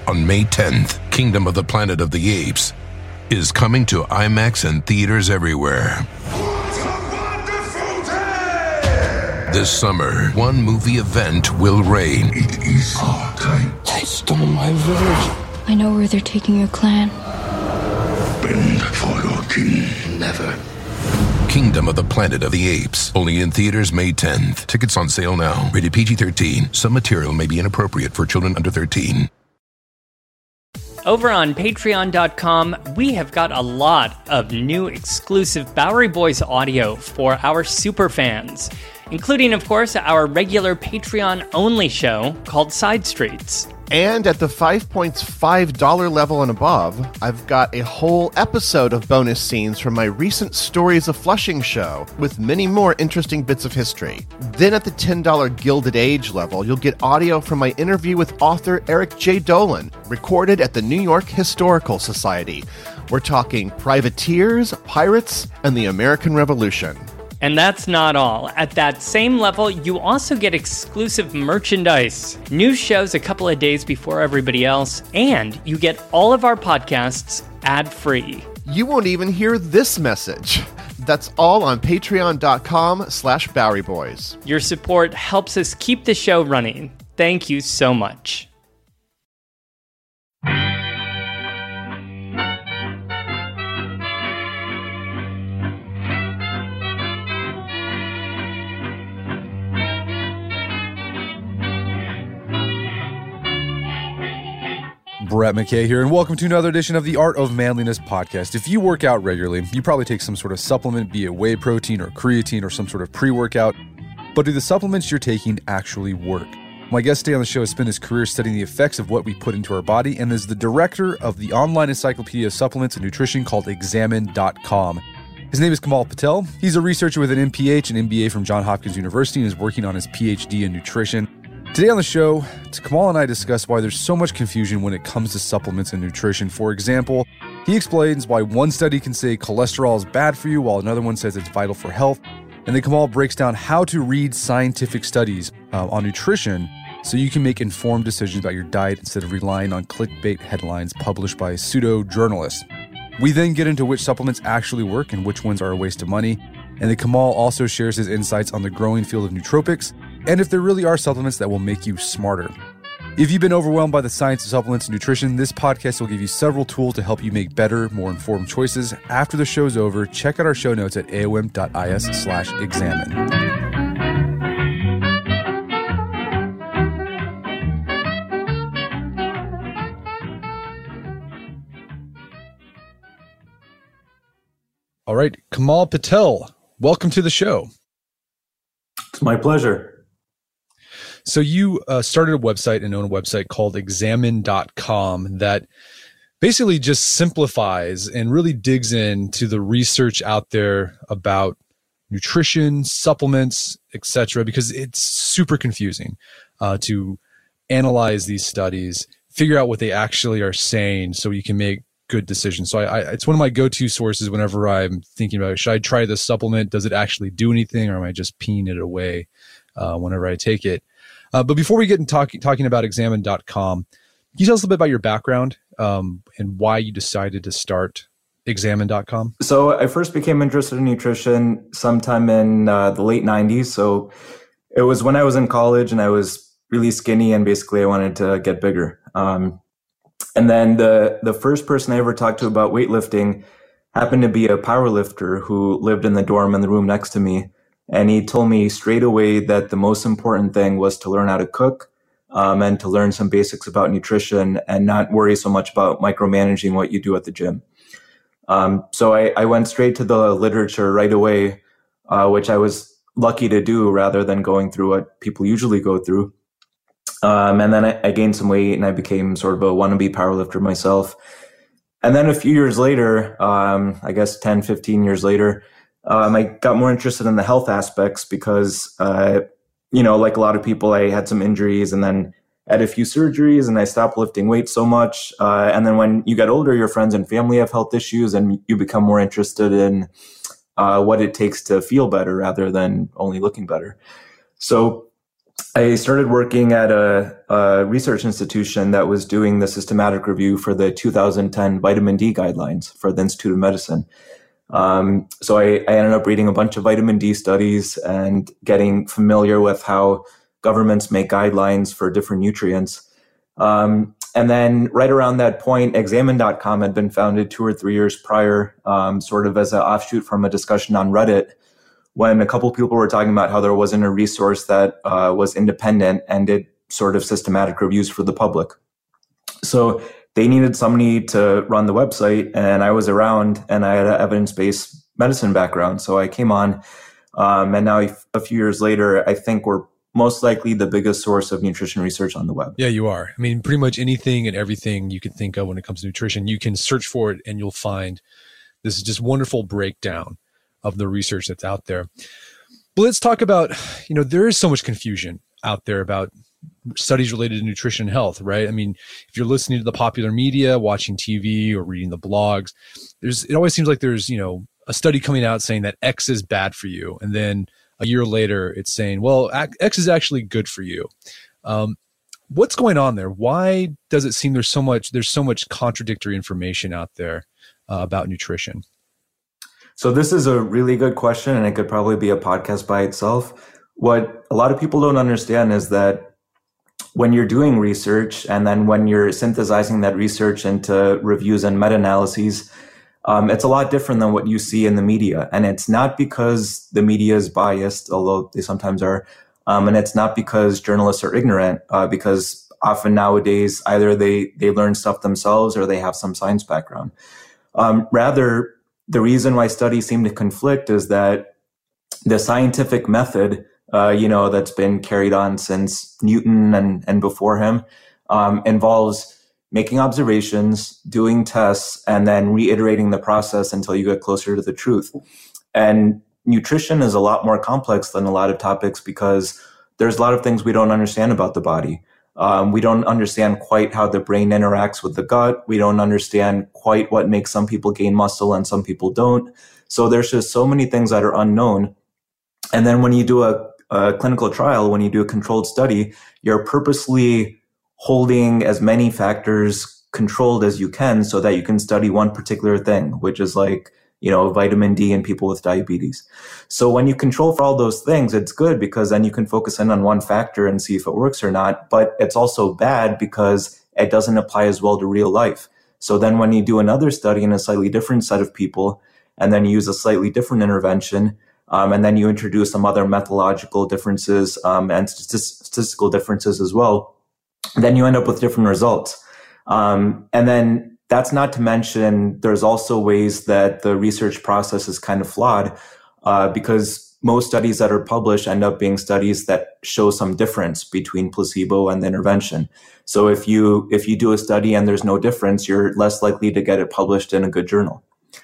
On May 10th, Kingdom of the Planet of the Apes is coming to IMAX and theaters everywhere. What a wonderful day! This summer, one movie event will reign. It is our time. They stole my village. I know where they're taking your clan. Bend for your king. Never. Kingdom of the Planet of the Apes. Only in theaters May 10th. Tickets on sale now. Rated PG-13. Some material may be inappropriate for children under 13. Over on patreon.com, we have got a lot of new exclusive Bowery Boys audio for our superfans, including, of course, our regular Patreon-only show called Side Streets. And at the $5.5 level and above, I've got a whole episode of bonus scenes from my recent Stories of Flushing show, with many more interesting bits of history. Then at the $10 Gilded Age level, you'll get audio from my interview with author Eric J. Dolan, recorded at the New York Historical Society. We're talking privateers, pirates, and the American Revolution. And that's not all. At that same level, you also get exclusive merchandise, new shows a couple of days before everybody else, and you get all of our podcasts ad-free. You won't even hear this message. That's all on patreon.com/BoweryBoys. Your support helps us keep the show running. Thank you so much. Brett McKay here, and welcome to another edition of the Art of Manliness podcast. If you work out regularly, you probably take some sort of supplement, be it whey protein or creatine or some sort of pre-workout. But do the supplements you're taking actually work? My guest today on the show has spent his career studying the effects of what we put into our body and is the director of the online encyclopedia of supplements and nutrition called Examine.com. His name is Kamal Patel. He's a researcher with an MPH and MBA from Johns Hopkins University and is working on his PhD in nutrition. Today on the show, Kamal and I discuss why there's so much confusion when it comes to supplements and nutrition. For example, he explains why one study can say cholesterol is bad for you while another one says it's vital for health. And then Kamal breaks down how to read scientific studies on nutrition so you can make informed decisions about your diet instead of relying on clickbait headlines published by pseudo-journalists. We then get into which supplements actually work and which ones are a waste of money. And then Kamal also shares his insights on the growing field of nootropics and if there really are supplements that will make you smarter. If you've been overwhelmed by the science of supplements and nutrition, this podcast will give you several tools to help you make better, more informed choices. After the show's over, check out our show notes at aom.is/examine. All right, Kamal Patel, welcome to the show. It's my pleasure. So you started a website and own a website called Examine.com that basically just simplifies and really digs into the research out there about nutrition, supplements, etc., because it's super confusing to analyze these studies, figure out what they actually are saying so you can make good decisions. So it's one of my go-to sources whenever I'm thinking about, should I try this supplement? Does it actually do anything, or am I just peeing it away whenever I take it? But before we get into talking about Examine.com, can you tell us a little bit about your background and why you decided to start Examine.com? So I first became interested in nutrition sometime in the late 90s. So it was when I was in college and I was really skinny and basically I wanted to get bigger. And then the first person I ever talked to about weightlifting happened to be a power lifter who lived in the dorm in the room next to me. And he told me straight away that the most important thing was to learn how to cook and to learn some basics about nutrition and not worry so much about micromanaging what you do at the gym. So I went straight to the literature right away, which I was lucky to do rather than going through what people usually go through. And then I gained some weight and I became sort of a wannabe powerlifter myself. And then a few years later, I guess 10, 15 years later, I got more interested in the health aspects because, like a lot of people, I had some injuries and then had a few surgeries and I stopped lifting weights so much. And then when you get older, your friends and family have health issues and you become more interested in what it takes to feel better rather than only looking better. So I started working at a research institution that was doing the systematic review for the 2010 vitamin D guidelines for the Institute of Medicine. So I ended up reading a bunch of vitamin D studies and getting familiar with how governments make guidelines for different nutrients. And then right around that point, Examine.com had been founded 2 or 3 years prior, sort of as an offshoot from a discussion on Reddit, when a couple people were talking about how there wasn't a resource that was independent and did sort of systematic reviews for the public. So they needed somebody to run the website, and I was around, and I had an evidence-based medicine background. So I came on, and now a few years later, I think we're most likely the biggest source of nutrition research on the web. Yeah, you are. I mean, pretty much anything and everything you can think of when it comes to nutrition, you can search for it and you'll find this is just wonderful breakdown of the research that's out there. But let's talk about, there is so much confusion out there about studies related to nutrition and health, right? I mean, if you're listening to the popular media, watching TV or reading the blogs, it always seems like there's, a study coming out saying that X is bad for you. And then a year later, it's saying, well, X is actually good for you. What's going on there? Why does it seem there's so much contradictory information out there about nutrition? So this is a really good question, and it could probably be a podcast by itself. What a lot of people don't understand is that when you're doing research and then when you're synthesizing that research into reviews and meta-analyses, it's a lot different than what you see in the media. And it's not because the media is biased, although they sometimes are. And it's not because journalists are ignorant, because often nowadays, either they learn stuff themselves or they have some science background. Rather, the reason why studies seem to conflict is that the scientific method, that's been carried on since Newton and before him, involves making observations, doing tests, and then reiterating the process until you get closer to the truth. And nutrition is a lot more complex than a lot of topics because there's a lot of things we don't understand about the body. We don't understand quite how the brain interacts with the gut. We don't understand quite what makes some people gain muscle and some people don't. So there's just so many things that are unknown. And then when you do a clinical trial, when you do a controlled study, you're purposely holding as many factors controlled as you can so that you can study one particular thing, which is like, vitamin D in people with diabetes. So when you control for all those things, it's good because then you can focus in on one factor and see if it works or not. But it's also bad because it doesn't apply as well to real life. So then when you do another study in a slightly different set of people, and then you use a slightly different intervention, and then you introduce some other methodological differences and statistical differences as well, then you end up with different results. And then that's not to mention there's also ways that the research process is kind of flawed because most studies that are published end up being studies that show some difference between placebo and the intervention. So if you do a study and there's no difference, you're less likely to get it published in a good journal.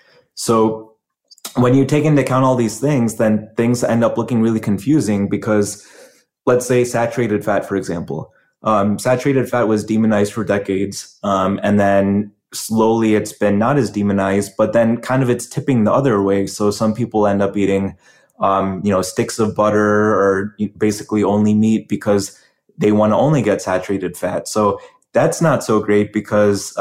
So when you take into account all these things, then things end up looking really confusing because let's say saturated fat, for example. Saturated fat was demonized for decades, and then slowly it's been not as demonized, but then kind of it's tipping the other way. So some people end up eating, sticks of butter or basically only meat because they want to only get saturated fat. So that's not so great because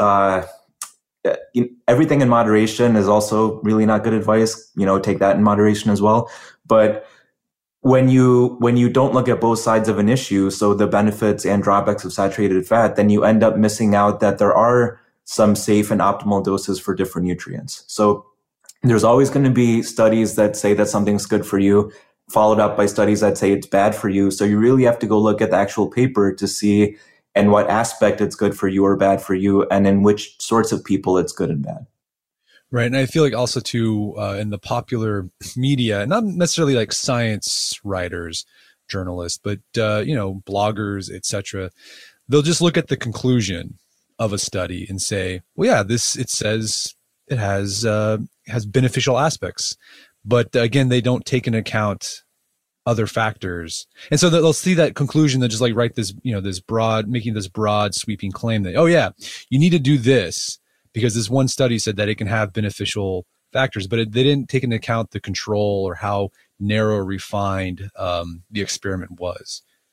everything in moderation is also really not good advice. Take that in moderation as well. But when you don't look at both sides of an issue, so the benefits and drawbacks of saturated fat, then you end up missing out that there are some safe and optimal doses for different nutrients. So there's always going to be studies that say that something's good for you, followed up by studies that say it's bad for you. So you really have to go look at the actual paper to see in what aspect it's good for you or bad for you, and in which sorts of people it's good and bad. Right. And I feel like also too, in the popular media, not necessarily like science writers, journalists, but, bloggers, etc., they'll just look at the conclusion of a study and say, well, yeah, it says it has beneficial aspects. But again, they don't take into account other factors. And so they'll see that conclusion, they'll just like write this, making this broad sweeping claim that, oh yeah, you need to do this, because this one study said that it can have beneficial factors, but they didn't take into account the control or how narrow or refined the experiment was.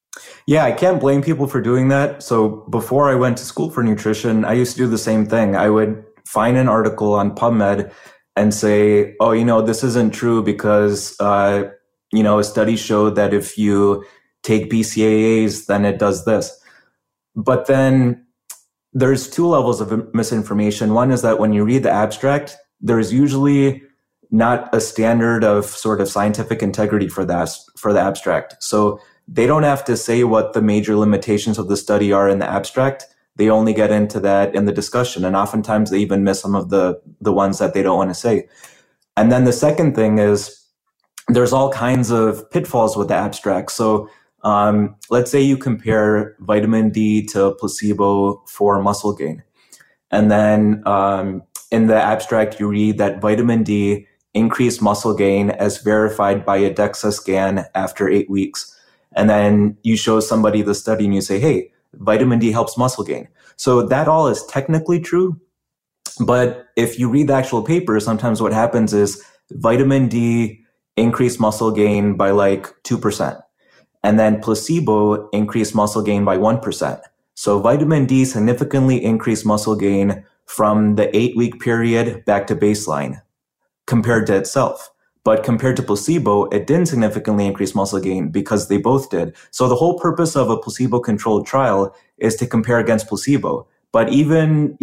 Yeah, I can't blame people for doing that. So before I went to school for nutrition, I used to do the same thing. I would find an article on PubMed and say, oh, this isn't true because, a study showed that if you take BCAAs, then it does this. But then there's two levels of misinformation. One is that when you read the abstract, there's usually not a standard of sort of scientific integrity for the abstract. So they don't have to say what the major limitations of the study are in the abstract. They only get into that in the discussion. And oftentimes they even miss some of the ones that they don't want to say. And then the second thing is there's all kinds of pitfalls with the abstract. So let's say you compare vitamin D to placebo for muscle gain. And then in the abstract, you read that vitamin D increased muscle gain as verified by a DEXA scan after 8 weeks. And then you show somebody the study and you say, hey, vitamin D helps muscle gain. So that all is technically true. But if you read the actual paper, sometimes what happens is vitamin D increased muscle gain by like 2%. And then placebo increased muscle gain by 1%. So vitamin D significantly increased muscle gain from the 8-week period back to baseline compared to itself. But compared to placebo, it didn't significantly increase muscle gain because they both did. So the whole purpose of a placebo-controlled trial is to compare against placebo. But even,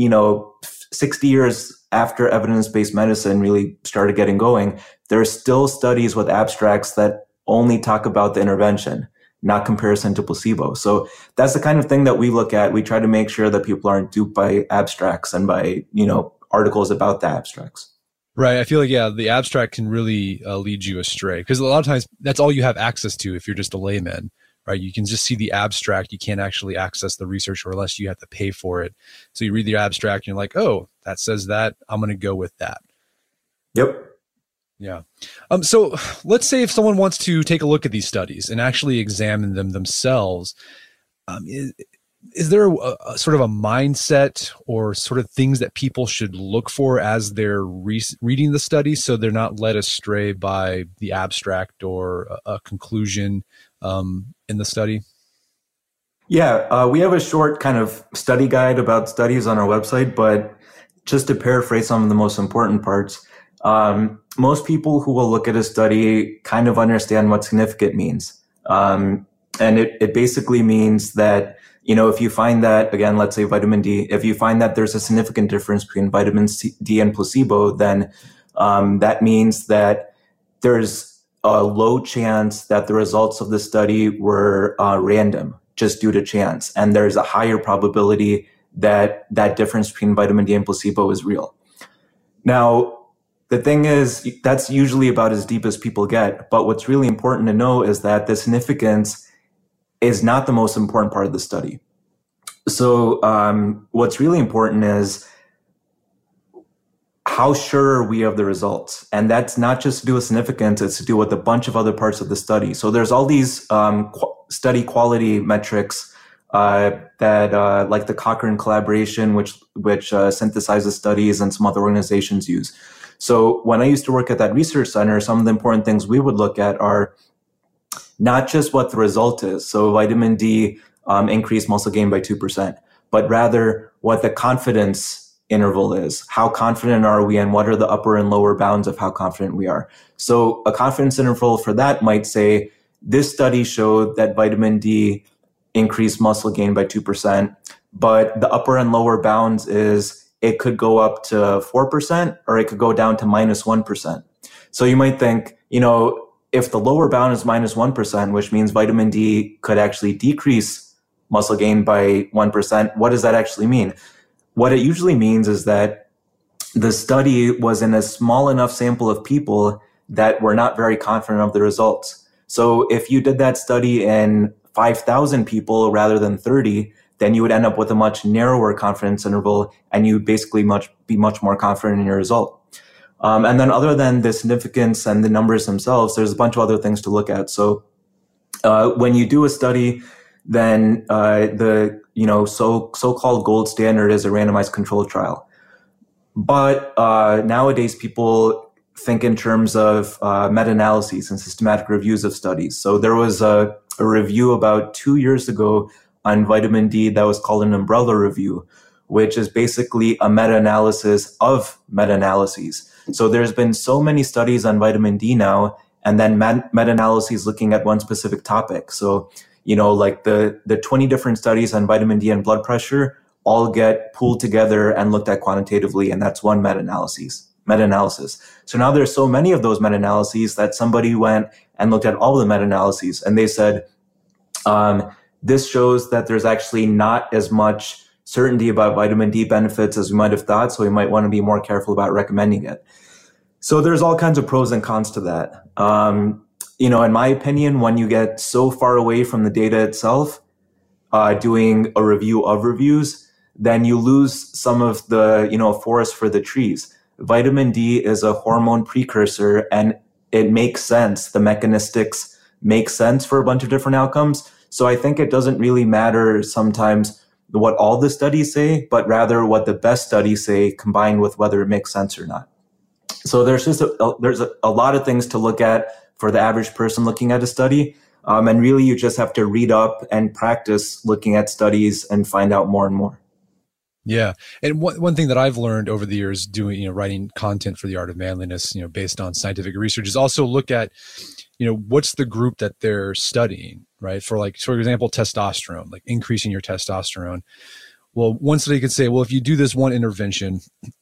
60 years after evidence-based medicine really started getting going, there are still studies with abstracts that only talk about the intervention, not comparison to placebo. So that's the kind of thing that we look at. We try to make sure that people aren't duped by abstracts and by, articles about the abstracts. Right. I feel like, the abstract can really lead you astray because a lot of times that's all you have access to if you're just a layman, right? You can just see the abstract. You can't actually access the research or unless you have to pay for it. So you read the abstract and you're like, oh, that says that. I'm going to go with that. Yep. Yeah. So let's say if someone wants to take a look at these studies and actually examine them themselves, is there a sort of a mindset or sort of things that people should look for as they're reading the study so they're not led astray by the abstract or a conclusion in the study? Yeah, we have a short kind of study guide about studies on our website, but just to paraphrase some of the most important parts, most people who will look at a study kind of understand what significant means. And it basically means that, if you find that, again, let's say vitamin D, if you find that there's a significant difference between vitamin D and placebo, then that means that there's a low chance that the results of the study were random, just due to chance. And there's a higher probability that that difference between vitamin D and placebo is real. Now, the thing is, that's usually about as deep as people get. But what's really important to know is that the significance is not the most important part of the study. So what's really important is how sure are we of the results? And that's not just to do with significance, it's to do with a bunch of other parts of the study. So there's all these study quality metrics that like the Cochrane collaboration, which synthesizes studies and some other organizations use. So when I used to work at that research center, some of the important things we would look at are not just what the result is. So vitamin D increased muscle gain by 2%, but rather what the confidence interval is. How confident are we and what are the upper and lower bounds of how confident we are? So a confidence interval for that might say, this study showed that vitamin D increased muscle gain by 2%, but the upper and lower bounds is it could go up to 4% or it could go down to minus 1%. So you might think, if the lower bound is minus 1%, which means vitamin D could actually decrease muscle gain by 1%, what does that actually mean? What it usually means is that the study was in a small enough sample of people that were not very confident of the results. So if you did that study in 5,000 people rather than 30, then you would end up with a much narrower confidence interval and you would basically be much more confident in your result. And then other than the significance and the numbers themselves, there's a bunch of other things to look at. So when you do a study, then the so-called gold standard is a randomized controlled trial. But nowadays people think in terms of meta-analyses and systematic reviews of studies. So there was a a review about 2 years ago on vitamin D that was called an umbrella review, which is basically a meta-analysis of meta-analyses. So there's been so many studies on vitamin D now, and then meta-analyses looking at one specific topic. So, like the 20 different studies on vitamin D and blood pressure all get pooled together and looked at quantitatively, and that's one meta-analysis. So now there's so many of those meta-analyses that somebody went and looked at all the meta-analyses, and they said, this shows that there's actually not as much certainty about vitamin D benefits as we might have thought, so we might want to be more careful about recommending it. So there's all kinds of pros and cons to that. In my opinion, when you get so far away from the data itself, doing a review of reviews, then you lose some of the, forest for the trees. Vitamin D is a hormone precursor, and it makes sense. The mechanistics make sense for a bunch of different outcomes. So I think it doesn't really matter sometimes what all the studies say, but rather what the best studies say combined with whether it makes sense or not. So there's just there's a lot of things to look at for the average person looking at a study. And really you just have to read up and practice looking at studies and find out more and more. Yeah. And one thing that I've learned over the years doing, writing content for the Art of Manliness, based on scientific research, is also look at, what's the group that they're studying, right? For example, testosterone, like increasing your testosterone. Well, one study could say, well, if you do this one intervention,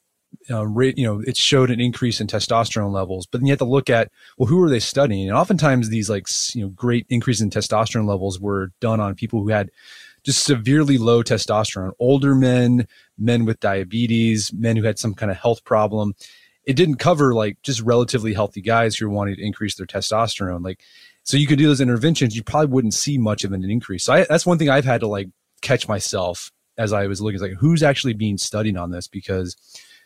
it showed an increase in testosterone levels, but then you have to look at, well, who are they studying? And oftentimes these great increase in testosterone levels were done on people who had just severely low testosterone, older men with diabetes, men who had some kind of health problem. It didn't cover just relatively healthy guys who were wanting to increase their testosterone. So you could do those interventions, you probably wouldn't see much of an increase. So that's one thing I've had to catch myself as I was looking, who's actually being studied on this, because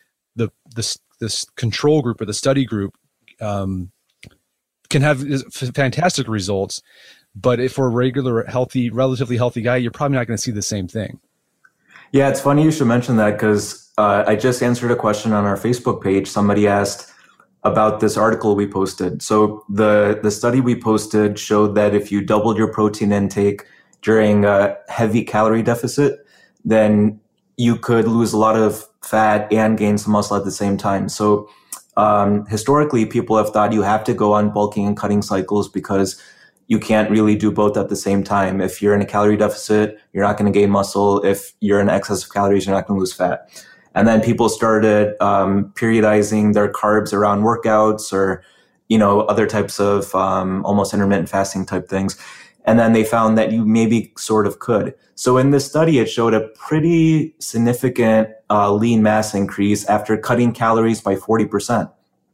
this control group or the study group can have fantastic results. But if for a regular, relatively healthy guy, you're probably not going to see the same thing. Yeah, it's funny you should mention that, because I just answered a question on our Facebook page. Somebody asked about this article we posted. So the study we posted showed that if you doubled your protein intake during a heavy calorie deficit, then you could lose a lot of fat and gain some muscle at the same time. So historically, people have thought you have to go on bulking and cutting cycles because you can't really do both at the same time. If you're in a calorie deficit, you're not going to gain muscle. If you're in excess of calories, you're not going to lose fat. And then people started periodizing their carbs around workouts or, other types of almost intermittent fasting type things. And then they found that you maybe sort of could. So in this study, it showed a pretty significant lean mass increase after cutting calories by 40%.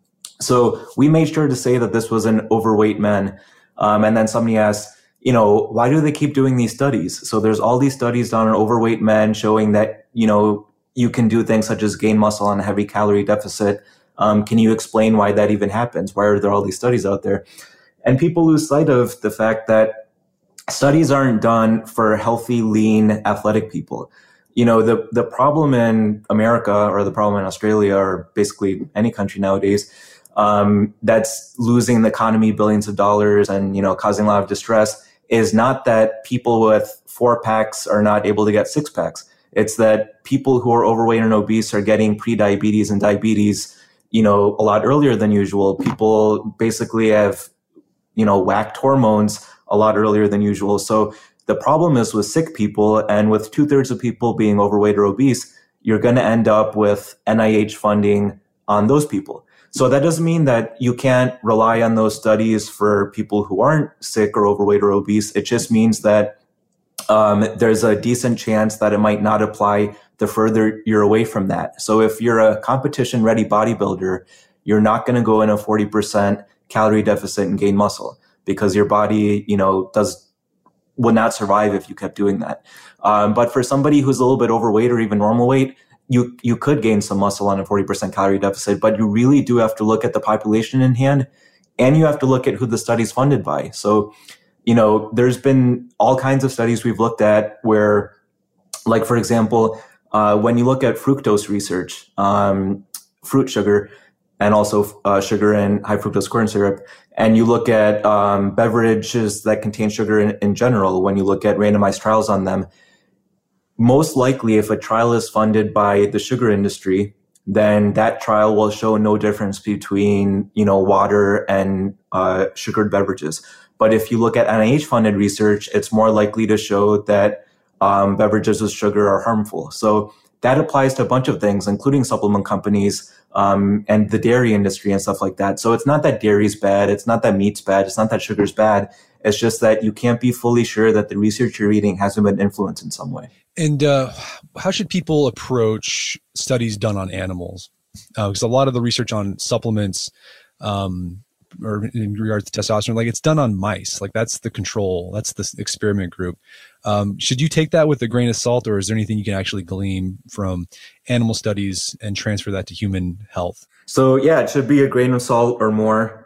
So we made sure to say that this was an overweight men. And then somebody asked, why do they keep doing these studies? So there's all these studies done on overweight men showing that, you can do things such as gain muscle on a heavy calorie deficit. Can you explain why that even happens? Why are there all these studies out there? And people lose sight of the fact that studies aren't done for healthy, lean, athletic people. The problem in America, or the problem in Australia, or basically any country nowadays, that's losing the economy billions of dollars and, causing a lot of distress, is not that people with 4-packs are not able to get 6-packs. It's that people who are overweight and obese are getting pre-diabetes and diabetes, a lot earlier than usual. People basically have, whacked hormones a lot earlier than usual. So the problem is with sick people, and with 2/3 of people being overweight or obese, you're going to end up with NIH funding on those people. So that doesn't mean that you can't rely on those studies for people who aren't sick or overweight or obese. It just means that there's a decent chance that it might not apply the further you're away from that. So if you're a competition-ready bodybuilder, you're not going to go in a 40% calorie deficit and gain muscle, because your body, would not survive if you kept doing that. But for somebody who's a little bit overweight or even normal weight, you could gain some muscle on a 40% calorie deficit, but you really do have to look at the population in hand, and you have to look at who the study's funded by. So, there's been all kinds of studies we've looked at where, for example, when you look at fructose research, fruit sugar, and also sugar and high fructose corn syrup. And you look at beverages that contain sugar in general, when you look at randomized trials on them, most likely if a trial is funded by the sugar industry, then that trial will show no difference between, water and sugared beverages. But if you look at NIH-funded research, it's more likely to show that beverages with sugar are harmful. So that applies to a bunch of things, including supplement companies and the dairy industry and stuff like that. So it's not that dairy's bad. It's not that meat's bad. It's not that sugar's bad. It's just that you can't be fully sure that the research you're reading hasn't been influenced in some way. And how should people approach studies done on animals? Because a lot of the research on supplements or in regards to testosterone, like it's done on mice. Like that's the control. That's the experiment group. Should you take that with a grain of salt, or is there anything you can actually glean from animal studies and transfer that to human health? So yeah, it should be a grain of salt or more,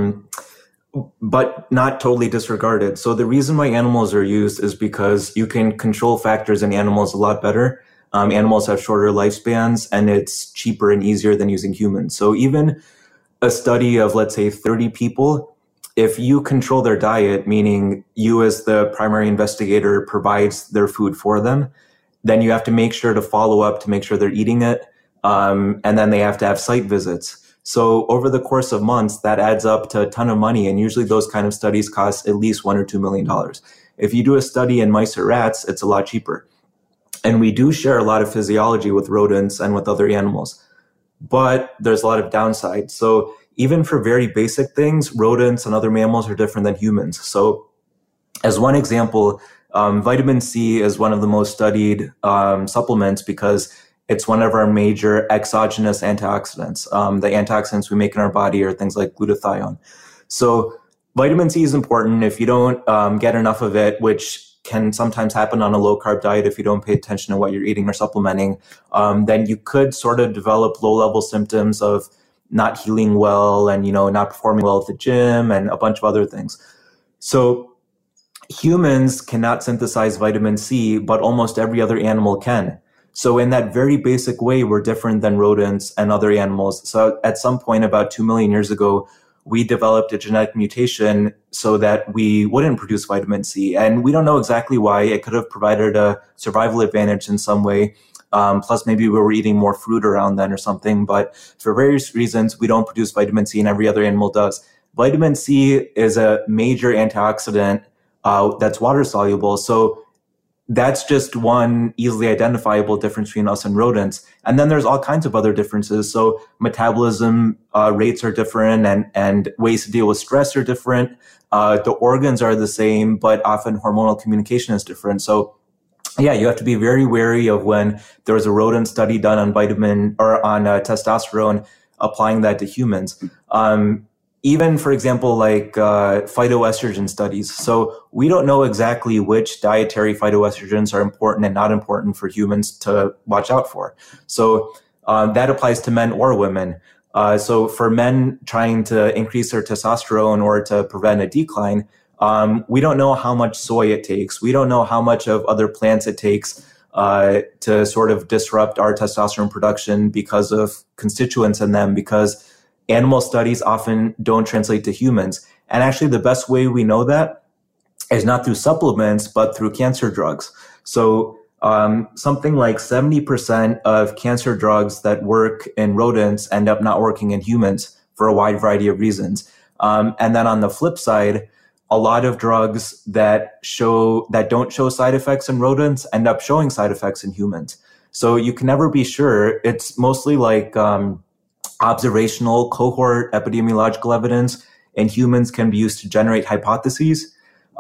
but not totally disregarded. So the reason why animals are used is because you can control factors in animals a lot better. Animals have shorter lifespans, and it's cheaper and easier than using humans. So even a study of, let's say, 30 people, if you control their diet, meaning you as the primary investigator provides their food for them, then you have to make sure to follow up to make sure they're eating it. And then they have to have site visits. So over the course of months, that adds up to a ton of money. And usually those kind of studies cost at least $1 or $2 million. If you do a study in mice or rats, it's a lot cheaper. And we do share a lot of physiology with rodents and with other animals, but there's a lot of downside. So even for very basic things, rodents and other mammals are different than humans. So as one example, vitamin C is one of the most studied supplements because it's one of our major exogenous antioxidants. The antioxidants we make in our body are things like glutathione. So vitamin C is important. If you don't get enough of it, which can sometimes happen on a low-carb diet if you don't pay attention to what you're eating or supplementing, then you could sort of develop low-level symptoms of not healing well and, not performing well at the gym and a bunch of other things. So humans cannot synthesize vitamin C, but almost every other animal can. So in that very basic way, we're different than rodents and other animals. So at some point about 2 million years ago, we developed a genetic mutation so that we wouldn't produce vitamin C. And we don't know exactly why. It could have provided a survival advantage in some way. Plus, maybe we were eating more fruit around then or something. But for various reasons, we don't produce vitamin C and every other animal does. Vitamin C is a major antioxidant that's water soluble. So that's just one easily identifiable difference between us and rodents. And then there's all kinds of other differences. So metabolism rates are different and ways to deal with stress are different. The organs are the same, but often hormonal communication is different. So yeah, you have to be very wary of when there was a rodent study done on vitamin or on testosterone, applying that to humans. Even, for example, like phytoestrogen studies. So we don't know exactly which dietary phytoestrogens are important and not important for humans to watch out for. So that applies to men or women. So for men trying to increase their testosterone or to prevent a decline, we don't know how much soy it takes. We don't know how much of other plants it takes to sort of disrupt our testosterone production because of constituents in them, because animal studies often don't translate to humans. And actually the best way we know that is not through supplements, but through cancer drugs. So something like 70% of cancer drugs that work in rodents end up not working in humans for a wide variety of reasons. And then on the flip side, a lot of drugs that don't show side effects in rodents end up showing side effects in humans. So you can never be sure. It's mostly like observational cohort epidemiological evidence, and humans can be used to generate hypotheses.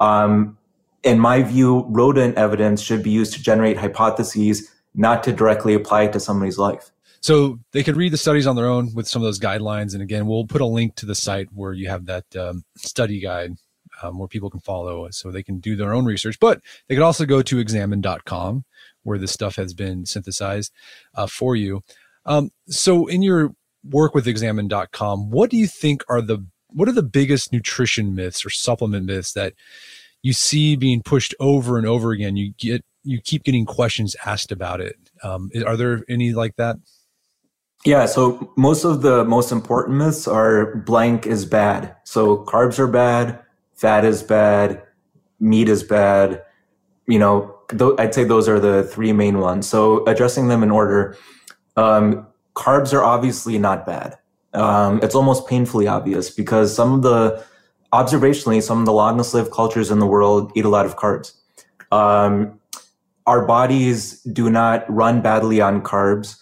In my view, rodent evidence should be used to generate hypotheses, not to directly apply it to somebody's life. So they could read the studies on their own with some of those guidelines. And again, we'll put a link to the site where you have that study guide where people can follow so they can do their own research. But they could also go to examine.com where this stuff has been synthesized for you. So in your work with examine.com, what do you think what are the biggest nutrition myths or supplement myths that you see being pushed over and over again? You keep getting questions asked about it. Are there any like that? Yeah, so most of the most important myths are blank is bad. So carbs are bad, fat is bad, meat is bad. I'd say those are the three main ones. So addressing them in order, carbs are obviously not bad. It's almost painfully obvious because observationally, some of the longest lived cultures in the world eat a lot of carbs. Our bodies do not run badly on carbs.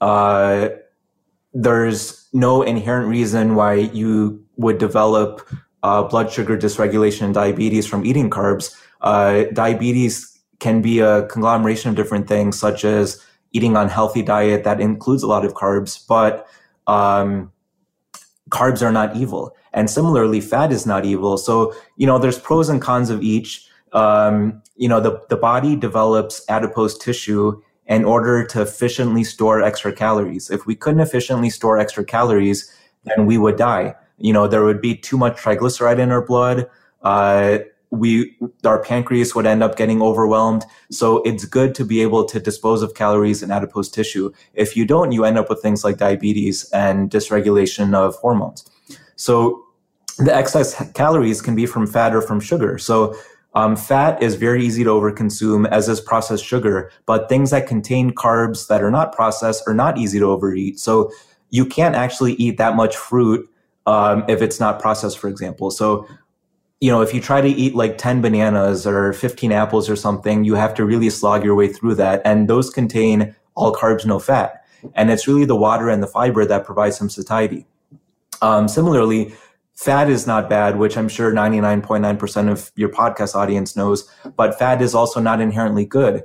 There's no inherent reason why you would develop blood sugar dysregulation and diabetes from eating carbs. Diabetes can be a conglomeration of different things, such as eating an unhealthy diet that includes a lot of carbs, but carbs are not evil. And similarly, fat is not evil. So, there's pros and cons of each. The body develops adipose tissue in order to efficiently store extra calories. If we couldn't efficiently store extra calories, then we would die. There would be too much triglyceride in our blood. Our pancreas would end up getting overwhelmed. So it's good to be able to dispose of calories in adipose tissue. If you don't, you end up with things like diabetes and dysregulation of hormones. So the excess calories can be from fat or from sugar. So fat is very easy to overconsume, as is processed sugar, but things that contain carbs that are not processed are not easy to overeat. So you can't actually eat that much fruit if it's not processed, for example. So, if you try to eat like 10 bananas or 15 apples or something, you have to really slog your way through that. And those contain all carbs, no fat. And it's really the water and the fiber that provide some satiety. Similarly, fat is not bad, which I'm sure 99.9% of your podcast audience knows, but fat is also not inherently good.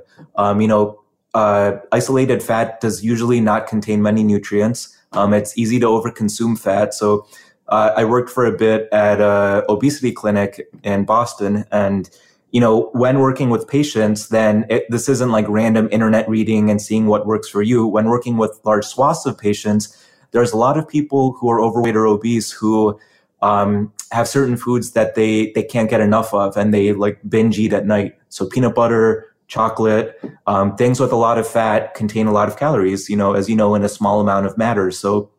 Isolated fat does usually not contain many nutrients. It's easy to overconsume fat. So I worked for a bit at an obesity clinic in Boston. And, when working with patients, then this isn't like random internet reading and seeing what works for you. When working with large swaths of patients, there's a lot of people who are overweight or obese who have certain foods that they can't get enough of, and they like binge eat at night. So peanut butter, chocolate, things with a lot of fat contain a lot of calories, as in a small amount of matter. So,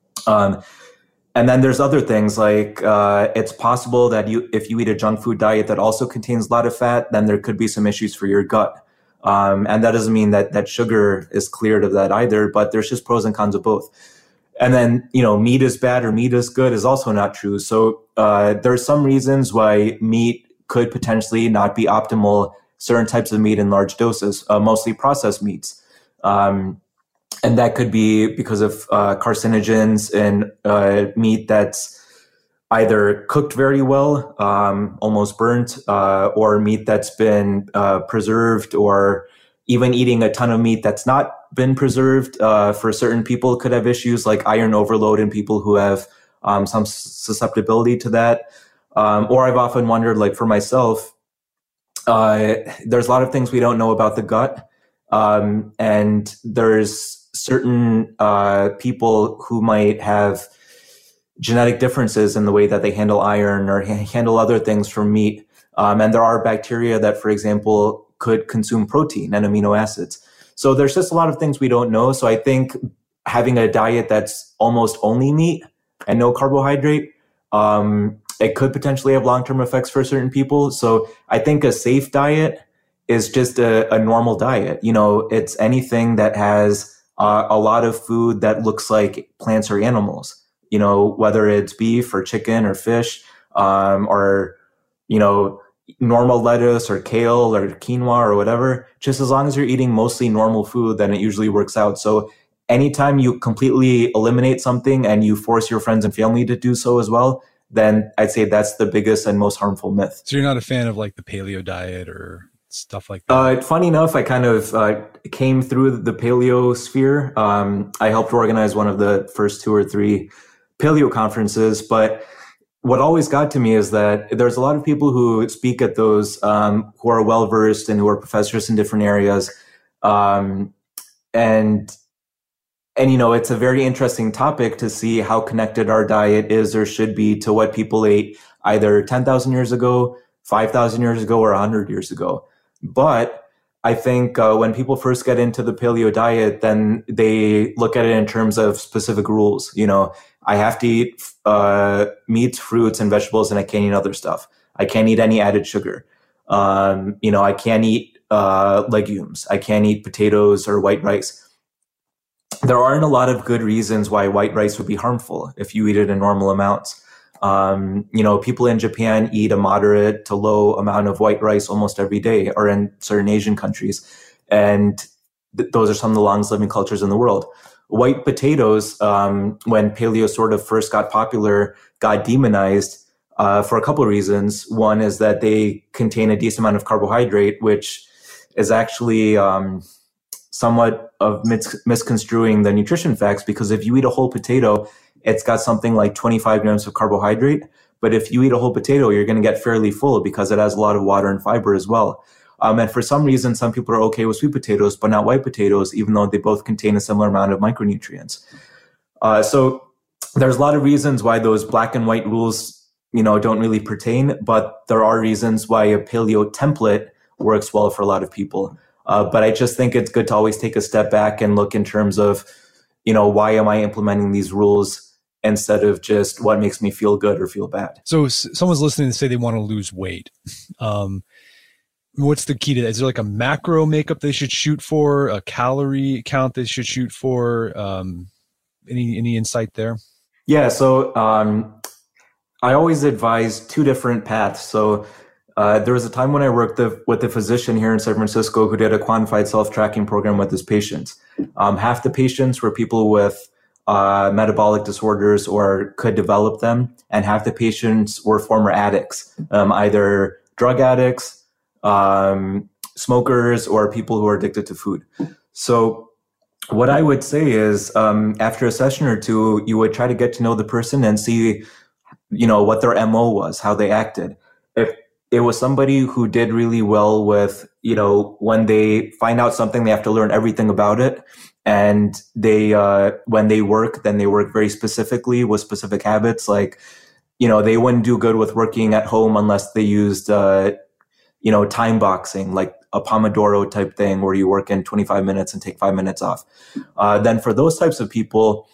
and then there's other things like it's possible that if you eat a junk food diet that also contains a lot of fat, then there could be some issues for your gut. And that doesn't mean that sugar is cleared of that either, but there's just pros and cons of both. And then, meat is bad or meat is good is also not true. So there's some reasons why meat could potentially not be optimal, certain types of meat in large doses, mostly processed meats. And that could be because of carcinogens in meat that's either cooked very well, almost burnt, or meat that's been preserved, or even eating a ton of meat that's not been preserved for certain people could have issues like iron overload in people who have some susceptibility to that. Or I've often wondered, like for myself, there's a lot of things we don't know about the gut. And there's certain people who might have genetic differences in the way that they handle iron or handle other things from meat. And there are bacteria that, for example, could consume protein and amino acids. So there's just a lot of things we don't know. So I think having a diet that's almost only meat and no carbohydrate, it could potentially have long-term effects for certain people. So I think a safe diet is just a normal diet. It's anything that has a lot of food that looks like plants or animals, whether it's beef or chicken or fish, or, normal lettuce or kale or quinoa or whatever. Just as long as you're eating mostly normal food, then it usually works out. So anytime you completely eliminate something and you force your friends and family to do so as well, then I'd say that's the biggest and most harmful myth. So you're not a fan of like the paleo diet or stuff like that? Funny enough, I kind of came through the paleo sphere. I helped organize one of the first 2 or 3 paleo conferences, but what always got to me is that there's a lot of people who speak at those who are well-versed and who are professors in different areas. And it's a very interesting topic to see how connected our diet is or should be to what people ate either 10,000 years ago, 5,000 years ago, or 100 years ago. But I think when people first get into the paleo diet, then they look at it in terms of specific rules. You know, I have to eat meats, fruits, and vegetables, and I can't eat other stuff. I can't eat any added sugar. You know, I can't eat legumes. I can't eat potatoes or white rice. There aren't a lot of good reasons why white rice would be harmful if you eat it in normal amounts. You know, people in Japan eat a moderate to low amount of white rice almost every day, or in certain Asian countries. And those are some of the longest living cultures in the world. White potatoes, when paleo sort of first got popular, got demonized for a couple of reasons. One is that they contain a decent amount of carbohydrate, which is actually somewhat of misconstruing the nutrition facts, because if you eat a whole potato, it's got something like 25 grams of carbohydrate. But if you eat a whole potato, you're going to get fairly full because it has a lot of water and fiber as well. And for some reason, some people are okay with sweet potatoes, but not white potatoes, even though they both contain a similar amount of micronutrients. So there's a lot of reasons why those black and white rules, you know, don't really pertain, but there are reasons why a paleo template works well for a lot of people. But I just think it's good to always take a step back and look in terms of, you know, why am I implementing these rules instead of just what makes me feel good or feel bad. So someone's listening and say they want to lose weight. What's the key to that? Is there like a macro makeup they should shoot for, a calorie count they should shoot for? Any insight there? Yeah. So I always advise two different paths. So there was a time when I worked with a physician here in San Francisco who did a quantified self-tracking program with his patients. Half the patients were people with metabolic disorders or could develop them, and half the patients were former addicts, either drug addicts, smokers, or people who are addicted to food. So what I would say is after a session or two, you would try to get to know the person and see, you know, what their MO was, how they acted. If it was somebody who did really well with, you know, when they find out something, they have to learn everything about it. And they, when they work, then they work very specifically with specific habits. Like, you know, they wouldn't do good with working at home unless they used, you know, time boxing, like a Pomodoro type thing where you work in 25 minutes and take 5 minutes off. Then for those types of people,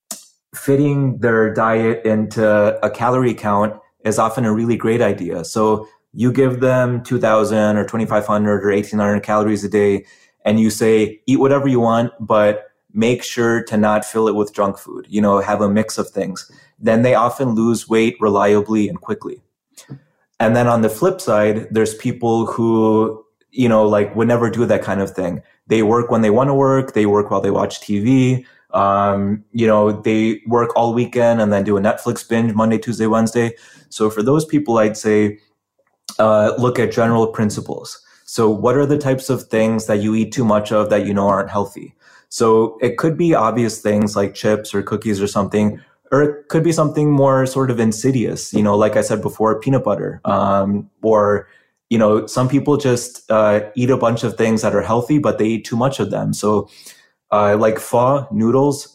fitting their diet into a calorie count is often a really great idea. So you give them 2,000 or 2,500 or 1,800 calories a day, and you say, eat whatever you want, but make sure to not fill it with junk food, you know, have a mix of things. Then they often lose weight reliably and quickly. And then on the flip side, there's people who, you know, like would never do that kind of thing. They work when they want to work. They work while they watch TV. You know, they work all weekend and then do a Netflix binge Monday, Tuesday, Wednesday. So for those people, I'd say, look at general principles. So what are the types of things that you eat too much of that you know aren't healthy? So it could be obvious things like chips or cookies or something, or it could be something more sort of insidious, you know, like I said before, peanut butter, or, you know, some people just eat a bunch of things that are healthy, but they eat too much of them. So like pho noodles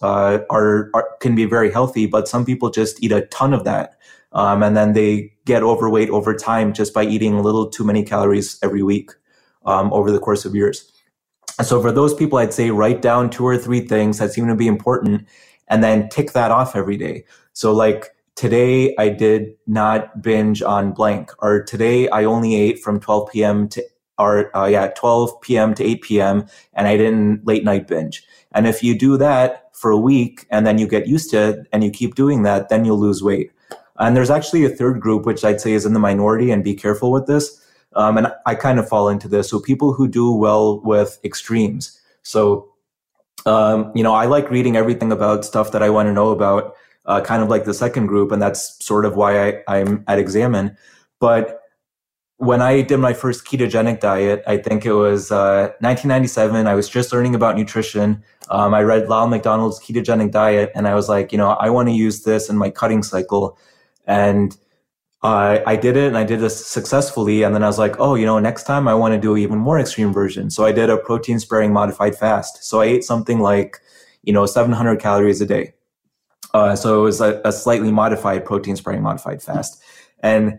can be very healthy, but some people just eat a ton of that. And then they get overweight over time just by eating a little too many calories every week over the course of years. So for those people, I'd say write down 2 or 3 things that seem to be important and then tick that off every day. So like today I did not binge on blank, or today I only ate from 12 p.m. to 12 p.m. to 8 p.m. and I didn't late night binge. And if you do that for a week and then you get used to it and you keep doing that, then you'll lose weight. And there's actually a third group, which I'd say is in the minority, and be careful with this. And I kind of fall into this. So people who do well with extremes. So, you know, I like reading everything about stuff that I want to know about, kind of like the second group. And that's sort of why I'm at Examine. But when I did my first ketogenic diet, I think it was 1997, I was just learning about nutrition. I read Lyle McDonald's ketogenic diet, and I was like, you know, I want to use this in my cutting cycle. And I did it, and I did it successfully. And then I was like, oh, you know, next time I want to do an even more extreme version. So I did a protein sparing modified fast. So I ate something like, you know, 700 calories a day. So it was a slightly modified protein sparing modified fast. And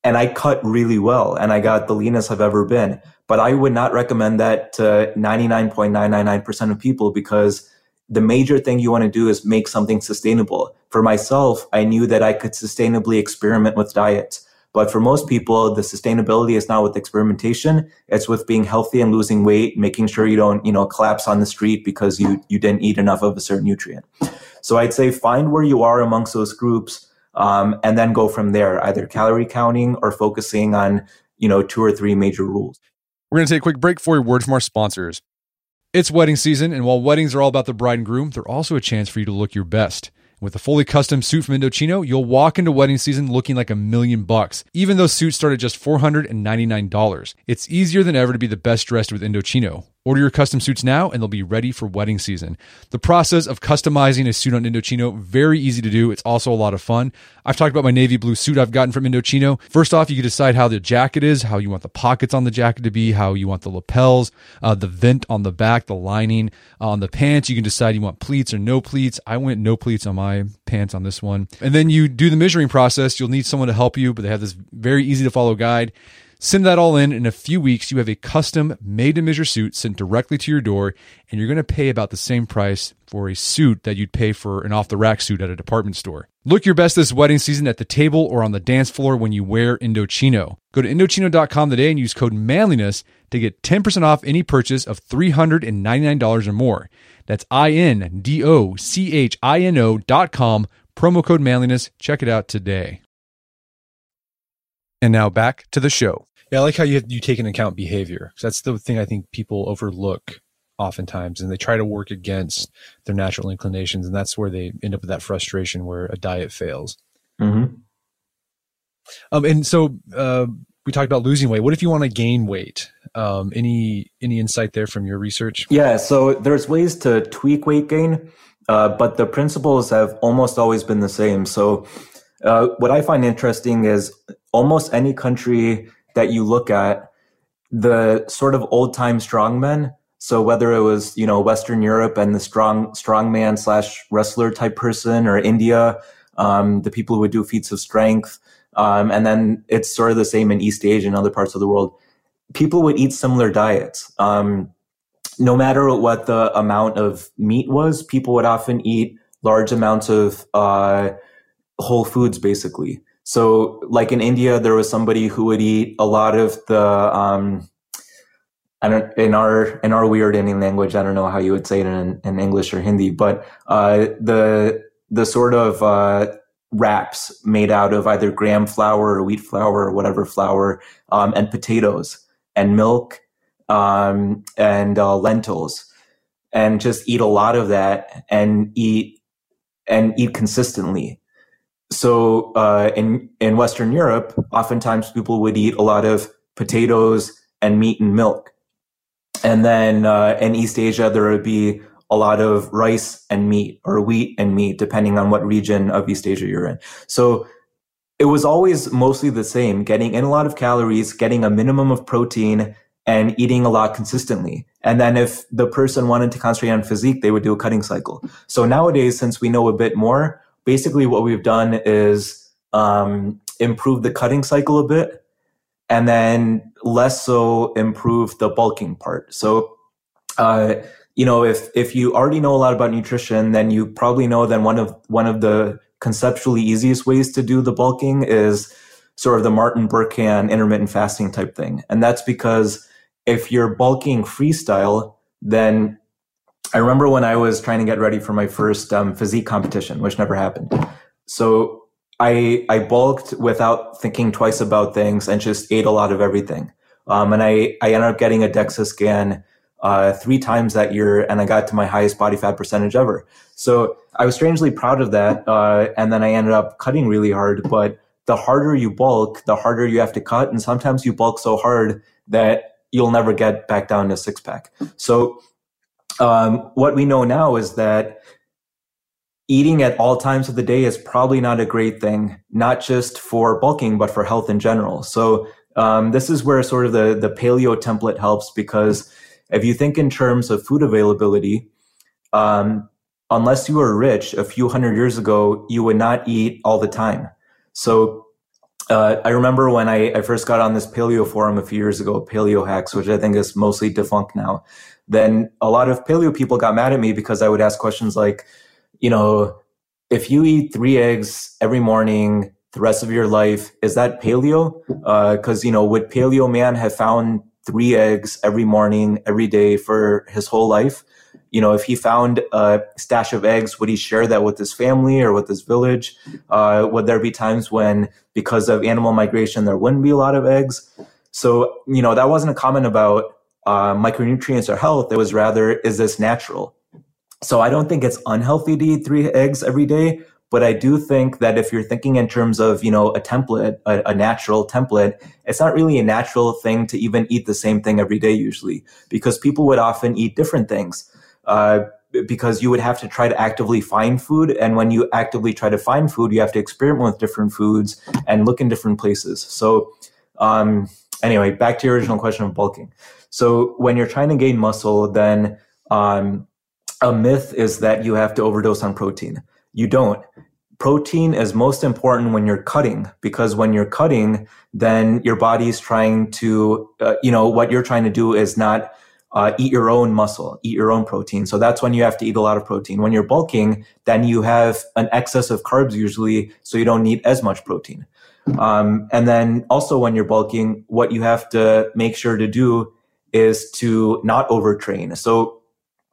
and I cut really well, and I got the leanest I've ever been. But I would not recommend that to 99.999% of people, because the major thing you want to do is make something sustainable. For myself, I knew that I could sustainably experiment with diets. But for most people, the sustainability is not with experimentation. It's with being healthy and losing weight, making sure you don't, collapse on the street because you didn't eat enough of a certain nutrient. So I'd say find where you are amongst those groups, and then go from there, either calorie counting or focusing on, 2 or 3 major rules. We're going to take a quick break for a word from our sponsors. It's wedding season, and while weddings are all about the bride and groom, they're also a chance for you to look your best. With a fully custom suit from Indochino, you'll walk into wedding season looking like $1 million, even though suits start at just $499. It's easier than ever to be the best dressed with Indochino. Order your custom suits now and they'll be ready for wedding season. The process of customizing a suit on Indochino, very easy to do. It's also a lot of fun. I've talked about my navy blue suit I've gotten from Indochino. First off, you can decide how the jacket is, how you want the pockets on the jacket to be, how you want the lapels, the vent on the back, the lining. On the pants, you can decide you want pleats or no pleats. I went no pleats on my pants on this one. And then you do the measuring process. You'll need someone to help you, but they have this very easy to follow guide. Send that all in a few weeks, you have a custom made-to-measure suit sent directly to your door, and you're going to pay about the same price for a suit that you'd pay for an off-the-rack suit at a department store. Look your best this wedding season at the table or on the dance floor when you wear Indochino. Go to Indochino.com today and use code manliness to get 10% off any purchase of $399 or more. That's INDOCHINO.com, promo code manliness. Check it out today. And now back to the show. Yeah, I like how you take into account behavior. That's the thing I think people overlook oftentimes, and they try to work against their natural inclinations, and that's where they end up with that frustration where a diet fails. Mm-hmm. And so we talked about losing weight. What if you want to gain weight? Any insight there from your research? Yeah, so there's ways to tweak weight gain, but the principles have almost always been the same. So what I find interesting is almost any country that you look at, the sort of old time strongmen. So whether it was, Western Europe and the strongman / wrestler type person, or India, the people who would do feats of strength. And then it's sort of the same in East Asia and other parts of the world. People would eat similar diets. No matter what the amount of meat was, people would often eat large amounts of whole foods, basically. So like in India, there was somebody who would eat a lot of the, in our weird Indian language, I don't know how you would say it in English or Hindi, but the sort of wraps made out of either gram flour or wheat flour or whatever flour, and potatoes and milk, and lentils, and just eat a lot of that and eat consistently. So in Western Europe, oftentimes people would eat a lot of potatoes and meat and milk. And then in East Asia, there would be a lot of rice and meat, or wheat and meat, depending on what region of East Asia you're in. So it was always mostly the same, getting in a lot of calories, getting a minimum of protein, and eating a lot consistently. And then if the person wanted to concentrate on physique, they would do a cutting cycle. So nowadays, since we know a bit more, basically what we've done is improve the cutting cycle a bit, and then less so improve the bulking part. So, if you already know a lot about nutrition, then you probably know that one of the conceptually easiest ways to do the bulking is sort of the Martin Burkhan intermittent fasting type thing. And that's because if you're bulking freestyle, then I remember when I was trying to get ready for my first physique competition, which never happened. So I bulked without thinking twice about things and just ate a lot of everything. And I ended up getting a DEXA scan 3 times that year, and I got to my highest body fat percentage ever. So I was strangely proud of that. And then I ended up cutting really hard. But the harder you bulk, the harder you have to cut. And sometimes you bulk so hard that you'll never get back down to 6-pack. So what we know now is that eating at all times of the day is probably not a great thing, not just for bulking, but for health in general. So this is where sort of the paleo template helps, because if you think in terms of food availability, unless you were rich a few hundred years ago, you would not eat all the time. So I remember when I first got on this paleo forum a few years ago, Paleo Hacks, which I think is mostly defunct now. Then a lot of paleo people got mad at me because I would ask questions like, if you eat 3 eggs every morning the rest of your life, is that paleo? Because, would paleo man have found 3 eggs every morning, every day for his whole life? If he found a stash of eggs, would he share that with his family or with his village? Would there be times when, because of animal migration, there wouldn't be a lot of eggs? So, that wasn't a comment about micronutrients or health. It was rather, is this natural? So I don't think it's unhealthy to eat 3 eggs every day, but I do think that if you're thinking in terms of, a template, a natural template, it's not really a natural thing to even eat the same thing every day usually, because people would often eat different things. Because you would have to try to actively find food. And when you actively try to find food, you have to experiment with different foods and look in different places. So anyway, back to your original question of bulking. So when you're trying to gain muscle, then a myth is that you have to overdose on protein. You don't. Protein is most important when you're cutting, because when you're cutting, then your body's trying to, what you're trying to do is not eat your own muscle, eat your own protein. So that's when you have to eat a lot of protein. When you're bulking, then you have an excess of carbs usually, so you don't need as much protein. And then also when you're bulking, what you have to make sure to do is to not overtrain. So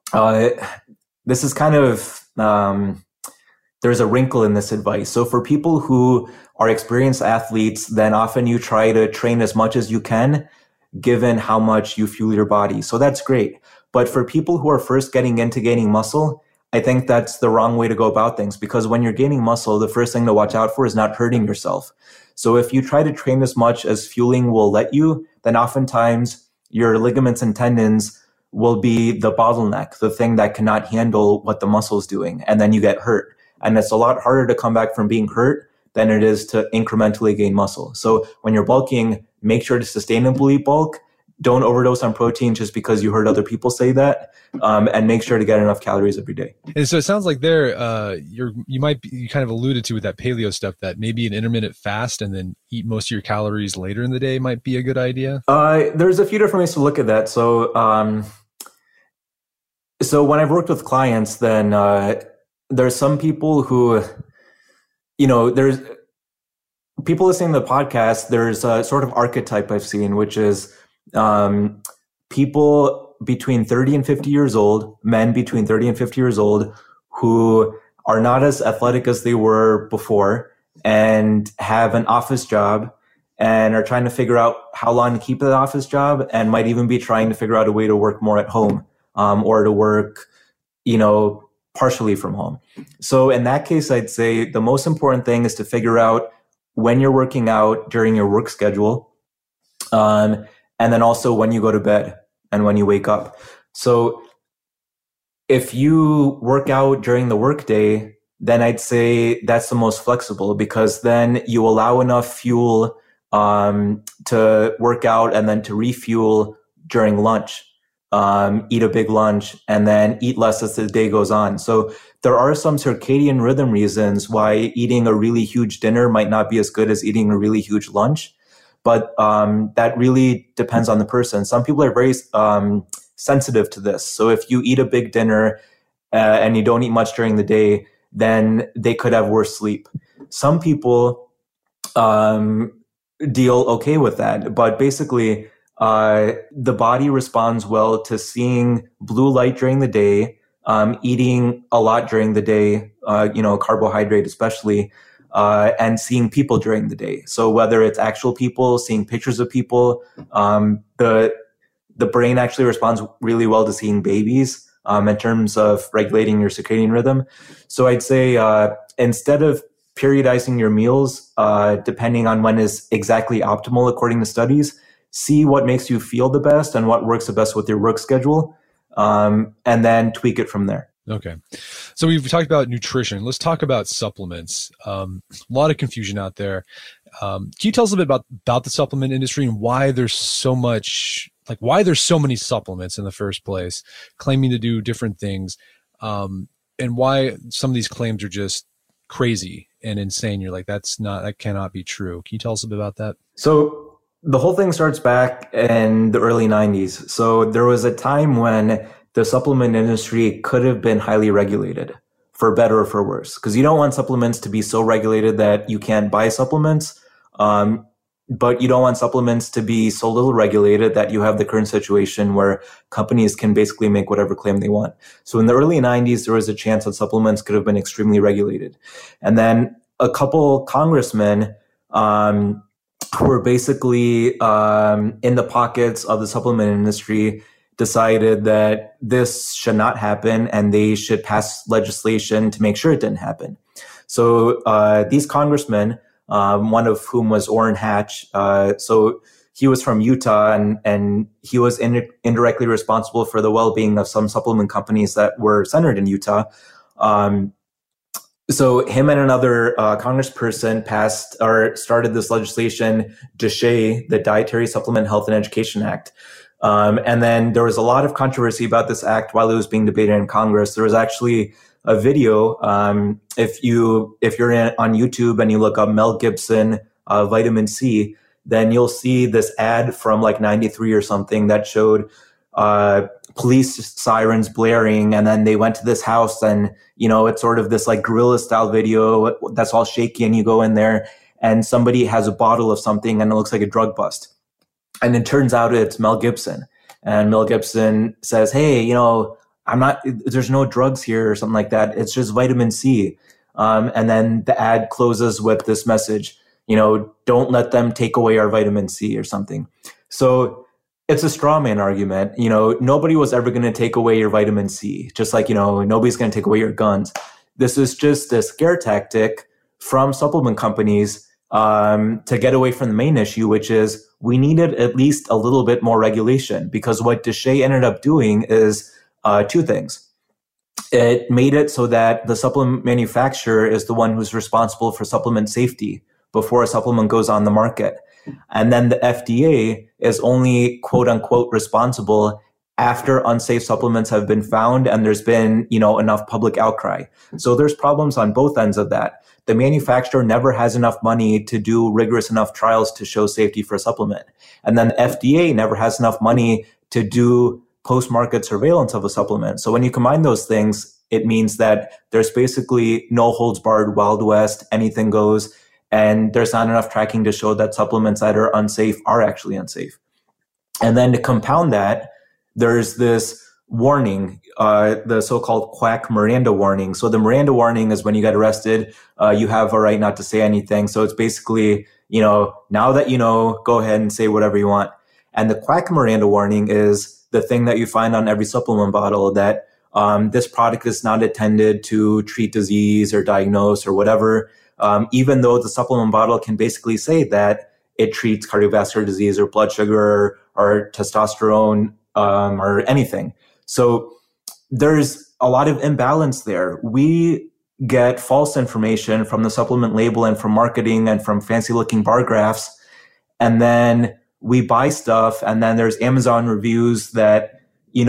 this is kind of, there's a wrinkle in this advice. So for people who are experienced athletes, then often you try to train as much as you can, given how much you fuel your body. So that's great. But for people who are first getting into gaining muscle, I think that's the wrong way to go about things, because when you're gaining muscle, the first thing to watch out for is not hurting yourself. So if you try to train as much as fueling will let you, then oftentimes your ligaments and tendons will be the bottleneck, the thing that cannot handle what the muscle is doing. And then you get hurt. And it's a lot harder to come back from being hurt than it is to incrementally gain muscle. So when you're bulking, make sure to sustainably bulk. Don't overdose on protein just because you heard other people say that, and make sure to get enough calories every day. And so it sounds like you kind of alluded to with that paleo stuff that maybe an intermittent fast and then eat most of your calories later in the day might be a good idea. There's a few different ways to look at that. So when I've worked with clients, then there's some people who, there's people listening to the podcast, there's a sort of archetype I've seen, which is people between 30 and 50 years old, men between 30 and 50 years old, who are not as athletic as they were before and have an office job and are trying to figure out how long to keep that office job, and might even be trying to figure out a way to work more at home, or to work, partially from home. So in that case, I'd say the most important thing is to figure out when you're working out during your work schedule, and then also when you go to bed and when you wake up. So if you work out during the workday, then I'd say that's the most flexible, because then you allow enough fuel to work out and then to refuel during lunch. Eat a big lunch and then eat less as the day goes on. So there are some circadian rhythm reasons why eating a really huge dinner might not be as good as eating a really huge lunch. But that really depends on the person. Some people are very sensitive to this. So if you eat a big dinner and you don't eat much during the day, then they could have worse sleep. Some people deal okay with that. But basically, the body responds well to seeing blue light during the day, eating a lot during the day, carbohydrate especially, and seeing people during the day. So whether it's actual people, seeing pictures of people, the brain actually responds really well to seeing babies in terms of regulating your circadian rhythm. So I'd say instead of periodizing your meals, depending on when is exactly optimal according to studies, see what makes you feel the best and what works the best with your work schedule, and then tweak it from there. Okay. So we've talked about nutrition. Let's talk about supplements. A lot of confusion out there. Can you tell us a bit about the supplement industry and why there's so many supplements in the first place, claiming to do different things, and why some of these claims are just crazy and insane. You're like, that cannot be true. Can you tell us a bit about that? So the whole thing starts back in the early 90s. So there was a time when the supplement industry could have been highly regulated, for better or for worse, because you don't want supplements to be so regulated that you can't buy supplements. But you don't want supplements to be so little regulated that you have the current situation where companies can basically make whatever claim they want. So in the early 90s, there was a chance that supplements could have been extremely regulated. And then a couple congressmen who were basically in the pockets of the supplement industry decided that this should not happen and they should pass legislation to make sure it didn't happen. So these congressmen, one of whom was Orrin Hatch. So he was from Utah, and he was indirectly responsible for the well-being of some supplement companies that were centered in Utah. So him and another congressperson started this legislation, DSHEA, the Dietary Supplement Health and Education Act. And then there was a lot of controversy about this act while it was being debated in Congress. There was actually a video. If you're on YouTube and you look up Mel Gibson, vitamin C, then you'll see this ad from like 93 or something that showed police sirens blaring. And then they went to this house and, it's sort of this like guerrilla style video that's all shaky. And you go in there and somebody has a bottle of something and it looks like a drug bust. And it turns out it's Mel Gibson. And Mel Gibson says, hey, there's no drugs here or something like that. It's just vitamin C. And then the ad closes with this message, don't let them take away our vitamin C or something. So it's a straw man argument. Nobody was ever going to take away your vitamin C, just like, nobody's going to take away your guns. This is just a scare tactic from supplement companies to get away from the main issue, which is we needed at least a little bit more regulation, because what DSHEA ended up doing is two things. It made it so that the supplement manufacturer is the one who's responsible for supplement safety before a supplement goes on the market. And then the FDA is only quote unquote responsible after unsafe supplements have been found and there's been, enough public outcry. So there's problems on both ends of that. The manufacturer never has enough money to do rigorous enough trials to show safety for a supplement. And then the FDA never has enough money to do post-market surveillance of a supplement. So when you combine those things, it means that there's basically no holds barred, Wild West, anything goes, and there's not enough tracking to show that supplements that are unsafe are actually unsafe. And then to compound that, there's this warning, the so-called quack Miranda warning. So the Miranda warning is when you get arrested, you have a right not to say anything. So it's basically, now that go ahead and say whatever you want. And the quack Miranda warning is the thing that you find on every supplement bottle that this product is not intended to treat disease or diagnose or whatever, even though the supplement bottle can basically say that it treats cardiovascular disease or blood sugar or testosterone or anything. So there's a lot of imbalance there. We get false information from the supplement label and from marketing and from fancy looking bar graphs, and then we buy stuff, and then there's Amazon reviews that,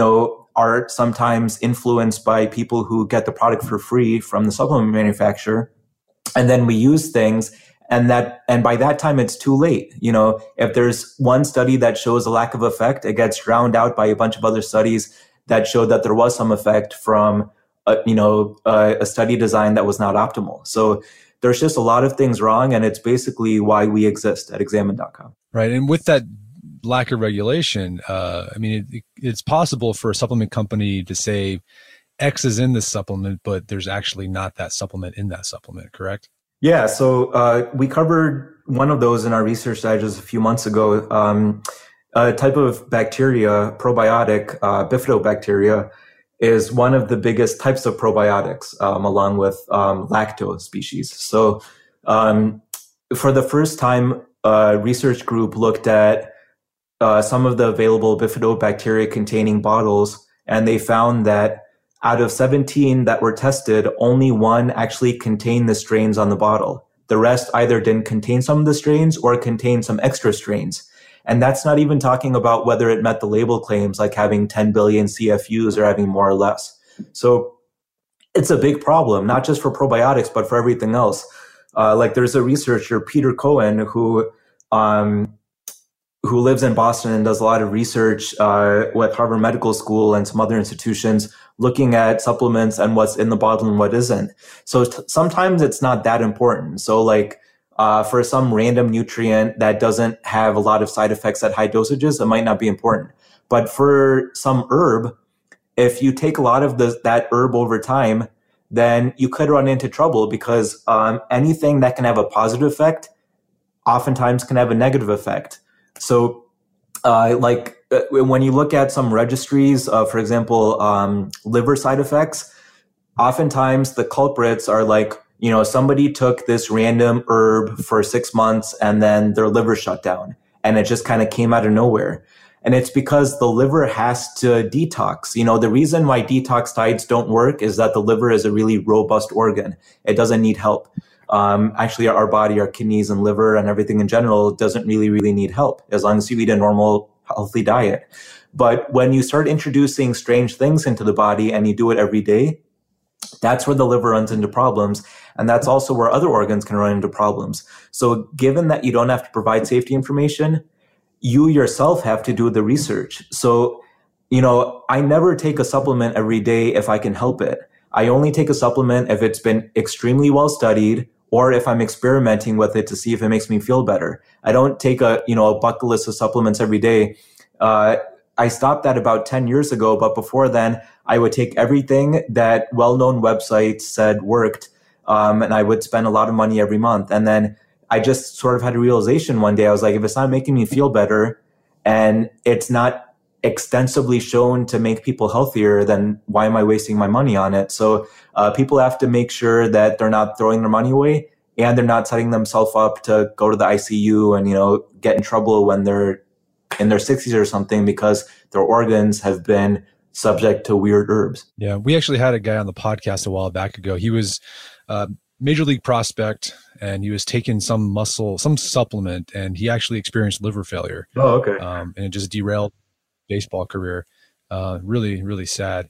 are sometimes influenced by people who get the product for free from the supplement manufacturer. And then we use things, and by that time it's too late. If there's one study that shows a lack of effect, it gets drowned out by a bunch of other studies that showed that there was some effect from, a study design that was not optimal. So there's just a lot of things wrong, and it's basically why we exist at Examine.com. Right. And with that lack of regulation, it's possible for a supplement company to say X is in this supplement, but there's actually not that supplement in that supplement, correct? Yeah. So we covered one of those in our research digest a few months ago. A type of bacteria, probiotic, bifidobacteria, is one of the biggest types of probiotics, along with lactose species. So for the first time, a research group looked at some of the available bifidobacteria containing bottles, and they found that out of 17 that were tested, only one actually contained the strains on the bottle. The rest either didn't contain some of the strains or contained some extra strains. And that's not even talking about whether it met the label claims, like having 10 billion CFUs or having more or less. So it's a big problem, not just for probiotics, but for everything else. Like there's a researcher, Peter Cohen, who lives in Boston and does a lot of research with Harvard Medical School and some other institutions looking at supplements and what's in the bottle and what isn't. So sometimes it's not that important. So like for some random nutrient that doesn't have a lot of side effects at high dosages, it might not be important. But for some herb, if you take a lot of that herb over time, then you could run into trouble because anything that can have a positive effect oftentimes can have a negative effect. So when you look at some registries, for example, liver side effects, oftentimes the culprits are like, somebody took this random herb for 6 months and then their liver shut down and it just kind of came out of nowhere. And it's because the liver has to detox. The reason why detox diets don't work is that the liver is a really robust organ. It doesn't need help. Actually, our body, our kidneys and liver and everything in general doesn't really need help as long as you eat a normal, healthy diet. But when you start introducing strange things into the body and you do it every day, that's where the liver runs into problems. And that's also where other organs can run into problems. So given that you don't have to provide safety information, you yourself have to do the research. So, I never take a supplement every day if I can help it. I only take a supplement if it's been extremely well studied or if I'm experimenting with it to see if it makes me feel better. I don't take a bucket list of supplements every day. I stopped that about 10 years ago, but before then I would take everything that well-known websites said worked. And I would spend a lot of money every month. And then I just sort of had a realization one day. I was like, if it's not making me feel better and it's not extensively shown to make people healthier, then why am I wasting my money on it? So people have to make sure that they're not throwing their money away and they're not setting themselves up to go to the ICU and, get in trouble when they're in their 60s or something because their organs have been subject to weird herbs. Yeah, we actually had a guy on the podcast a while back ago. He was major league prospect and he was taking some supplement and he actually experienced liver failure. Oh, okay. And it just derailed baseball career. Really, really sad.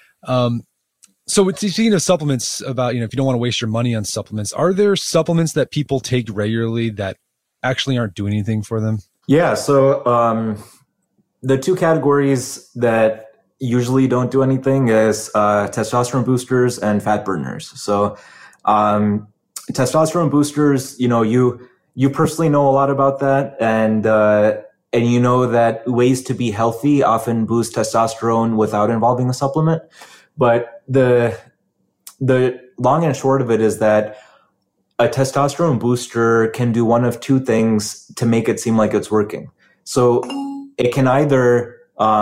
So speaking of supplements, about, if you don't want to waste your money on supplements, are there supplements that people take regularly that actually aren't doing anything for them? Yeah. So the two categories that usually don't do anything is testosterone boosters and fat burners. So testosterone boosters, you personally know a lot about that, and you know that ways to be healthy often boost testosterone without involving a supplement. But the long and short of it is that a testosterone booster can do one of two things to make it seem like it's working. So it can either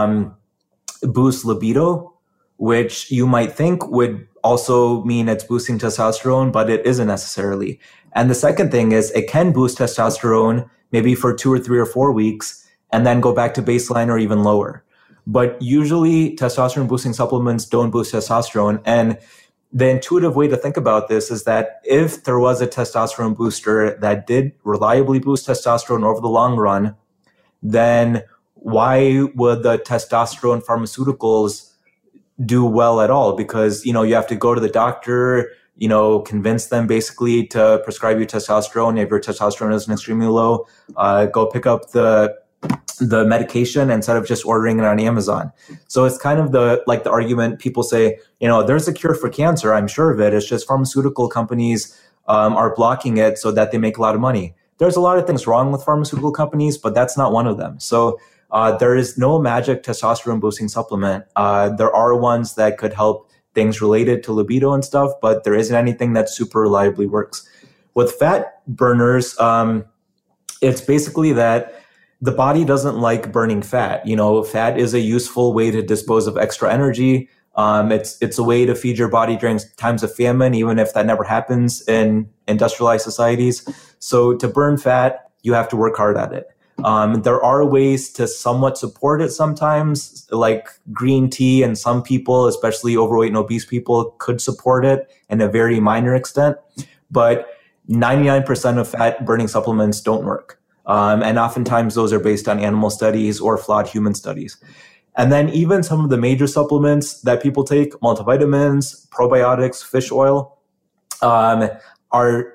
boost libido, which you might think would also mean it's boosting testosterone, but it isn't necessarily. And the second thing is it can boost testosterone maybe for 2 or 3 or 4 weeks and then go back to baseline or even lower. But usually testosterone boosting supplements don't boost testosterone. And the intuitive way to think about this is that if there was a testosterone booster that did reliably boost testosterone over the long run, then why would the testosterone pharmaceuticals do well at all? Because, you have to go to the doctor, convince them basically to prescribe you testosterone. If your testosterone isn't extremely low, go pick up the medication instead of just ordering it on Amazon. So it's kind of the argument people say, there's a cure for cancer. I'm sure of it. It's just pharmaceutical companies are blocking it so that they make a lot of money. There's a lot of things wrong with pharmaceutical companies, but that's not one of them. So there is no magic testosterone boosting supplement. There are ones that could help things related to libido and stuff, but there isn't anything that super reliably works. With fat burners, it's basically that the body doesn't like burning fat. Fat is a useful way to dispose of extra energy. It's a way to feed your body during times of famine, even if that never happens in industrialized societies. So to burn fat, you have to work hard at it. There are ways to somewhat support it sometimes, like green tea, and some people, especially overweight and obese people, could support it in a very minor extent. But 99% of fat burning supplements don't work. And oftentimes those are based on animal studies or flawed human studies. And then even some of the major supplements that people take, multivitamins, probiotics, fish oil, are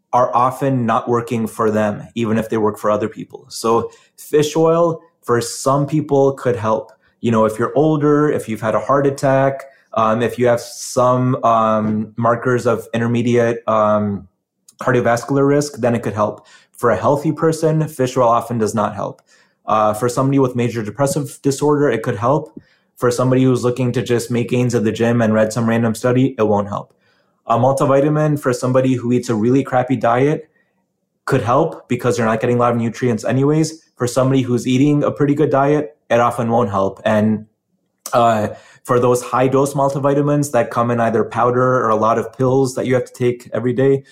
are often not working for them, even if they work for other people. So fish oil for some people could help. You know, if you're older, if you've had a heart attack, if you have some markers of intermediate cardiovascular risk, then it could help. For a healthy person, fish oil often does not help. For somebody with major depressive disorder, it could help. For somebody who's looking to just make gains at the gym and read some random study, it won't help. A multivitamin for somebody who eats a really crappy diet could help because they're not getting a lot of nutrients anyways. For somebody who's eating a pretty good diet, it often won't help. And for those high dose multivitamins that come in either powder or a lot of pills that you have to take every day,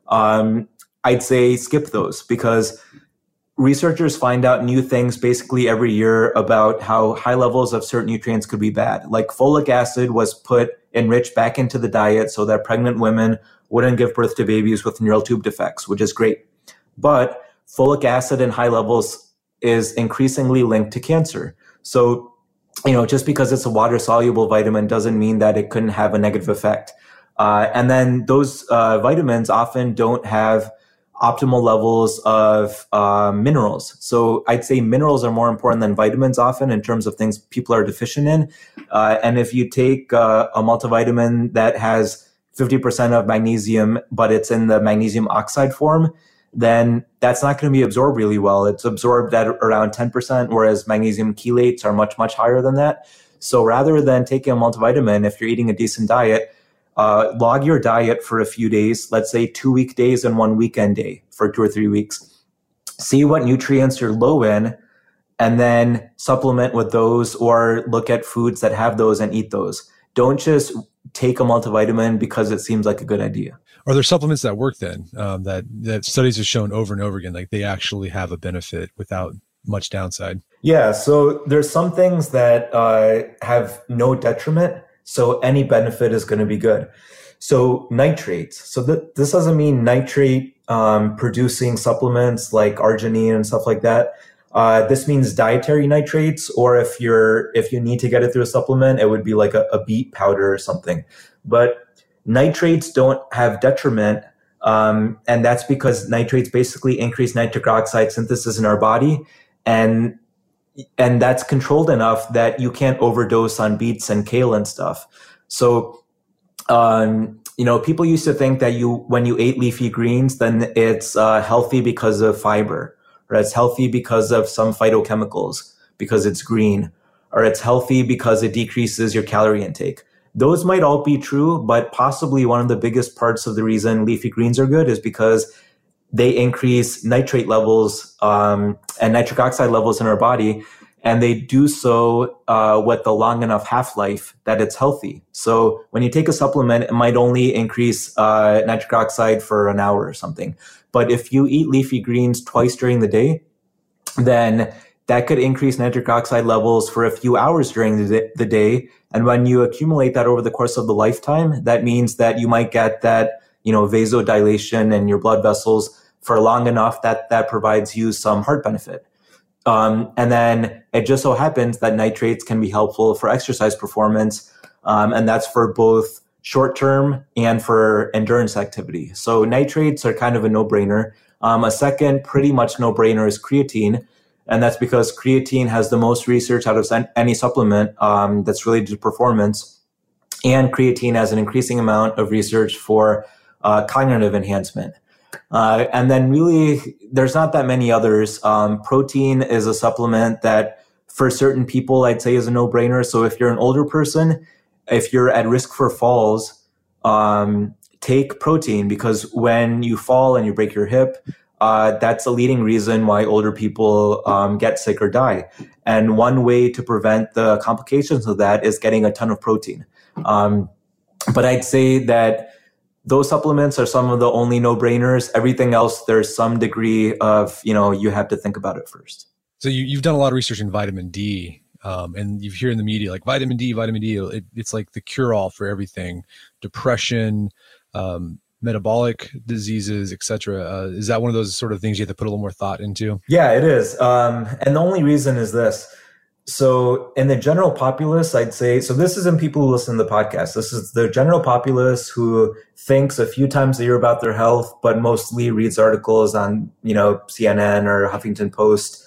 I'd say skip those, because researchers find out new things basically every year about how high levels of certain nutrients could be bad. Like folic acid was enriched back into the diet so that pregnant women wouldn't give birth to babies with neural tube defects, which is great. But folic acid in high levels is increasingly linked to cancer. So, you know, just because it's a water-soluble vitamin doesn't mean that it couldn't have a negative effect. And then those vitamins often don't have optimal levels of minerals. So I'd say minerals are more important than vitamins often in terms of things people are deficient in. And if you take a multivitamin that has 50% of magnesium, but it's in the magnesium oxide form, then that's not going to be absorbed really well. It's absorbed at around 10%, whereas magnesium chelates are much, much higher than that. So rather than taking a multivitamin, if you're eating a decent diet, log your diet for a few days, let's say 2 weekdays and 1 weekend day for 2 or 3 weeks. See what nutrients you're low in, and then supplement with those or look at foods that have those and eat those. Don't just take a multivitamin because it seems like a good idea. Are there supplements that work then, that studies have shown over and over again, like they actually have a benefit without much downside? Yeah, so there's some things that have no detriment. So any benefit is going to be good. So nitrates. So this doesn't mean nitrate producing supplements like arginine and stuff like that. This means dietary nitrates, or if you need to get it through a supplement, it would be like a beet powder or something. But nitrates don't have detriment, and that's because nitrates basically increase nitric oxide synthesis in our body, and that's controlled enough that you can't overdose on beets and kale and stuff. So, people used to think that when you ate leafy greens, then it's healthy because of fiber, or it's healthy because of some phytochemicals because it's green, or it's healthy because it decreases your calorie intake. Those might all be true, but possibly one of the biggest parts of the reason leafy greens are good is because they increase nitrate levels and nitric oxide levels in our body, and they do so with a long enough half-life that it's healthy. So when you take a supplement, it might only increase nitric oxide for an hour or something. But if you eat leafy greens twice during the day, then that could increase nitric oxide levels for a few hours during the day. And when you accumulate that over the course of the lifetime, that means that you might get that, vasodilation in your blood vessels for long enough that provides you some heart benefit. And then it just so happens that nitrates can be helpful for exercise performance. And that's for both short-term and for endurance activity. So nitrates are kind of a no-brainer. A second pretty much no-brainer is creatine. And that's because creatine has the most research out of any supplement that's related to performance. And creatine has an increasing amount of research for cognitive enhancement. And then really, there's not that many others. Protein is a supplement that for certain people, I'd say is a no-brainer. So if you're an older person, if you're at risk for falls, take protein, because when you fall and you break your hip, that's a leading reason why older people get sick or die. And one way to prevent the complications of that is getting a ton of protein. But I'd say that those supplements are some of the only no-brainers. Everything else, there's some degree of, you have to think about it first. So you've done a lot of research in vitamin D, and you hear in the media, like vitamin D, it's like the cure-all for everything, depression, metabolic diseases, etc. Is that one of those sort of things you have to put a little more thought into? Yeah, it is. And the only reason is this. So in the general populace, I'd say, so this isn't people who listen to the podcast. This is the general populace who thinks a few times a year about their health, but mostly reads articles on, CNN or Huffington Post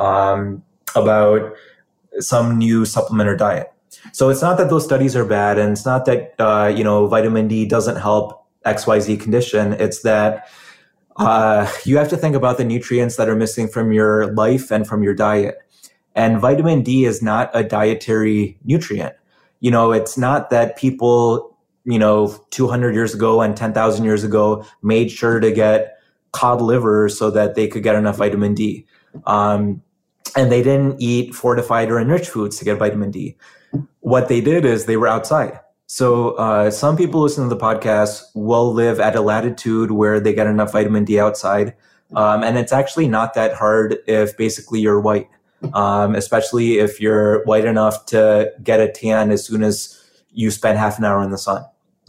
about some new supplement or diet. So it's not that those studies are bad, and it's not that, vitamin D doesn't help XYZ condition. It's that you have to think about the nutrients that are missing from your life and from your diet. And vitamin D is not a dietary nutrient. It's not that people, 200 years ago and 10,000 years ago made sure to get cod liver so that they could get enough vitamin D. And they didn't eat fortified or enriched foods to get vitamin D. What they did is they were outside. So some people listening to the podcast will live at a latitude where they get enough vitamin D outside. And it's actually not that hard if basically you're white. Especially if you're white enough to get a tan as soon as you spend half an hour in the sun.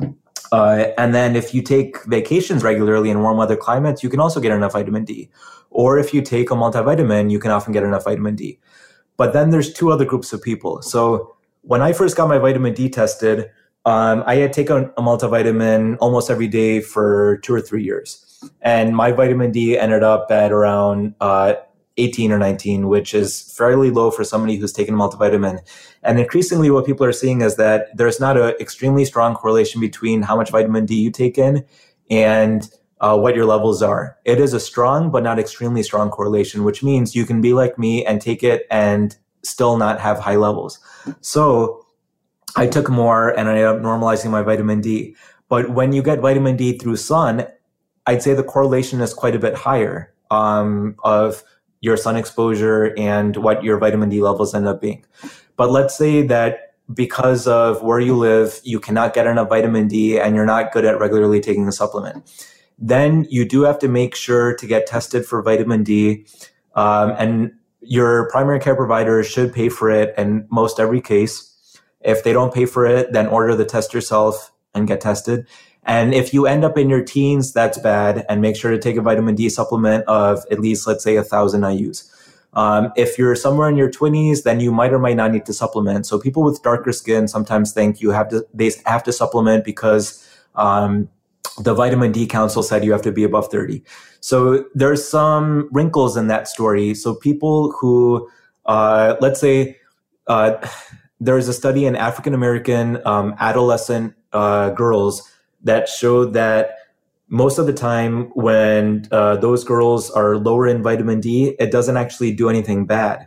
And then if you take vacations regularly in warm weather climates, you can also get enough vitamin D. Or if you take a multivitamin, you can often get enough vitamin D. But then there's two other groups of people. So when I first got my vitamin D tested, I had taken a multivitamin almost every day for 2 or 3 years. And my vitamin D ended up at around 18 or 19, which is fairly low for somebody who's taken a multivitamin. And increasingly what people are seeing is that there's not an extremely strong correlation between how much vitamin D you take in and what your levels are. It is a strong but not extremely strong correlation, which means you can be like me and take it and still not have high levels. So I took more and I ended up normalizing my vitamin D. But when you get vitamin D through sun, I'd say the correlation is quite a bit higher of your sun exposure and what your vitamin D levels end up being. But let's say that because of where you live, you cannot get enough vitamin D and you're not good at regularly taking the supplement. Then you do have to make sure to get tested for vitamin D. And your primary care provider should pay for it in most every case. If they don't pay for it, then order the test yourself and get tested. And if you end up in your teens, that's bad. And make sure to take a vitamin D supplement of at least, let's say, 1,000 IUs. If you're somewhere in your 20s, then you might or might not need to supplement. So people with darker skin sometimes think they have to supplement because the vitamin D council said you have to be above 30. So there's some wrinkles in that story. So people who, let's say, there's a study in African-American adolescent girls that showed that most of the time when those girls are lower in vitamin D, it doesn't actually do anything bad.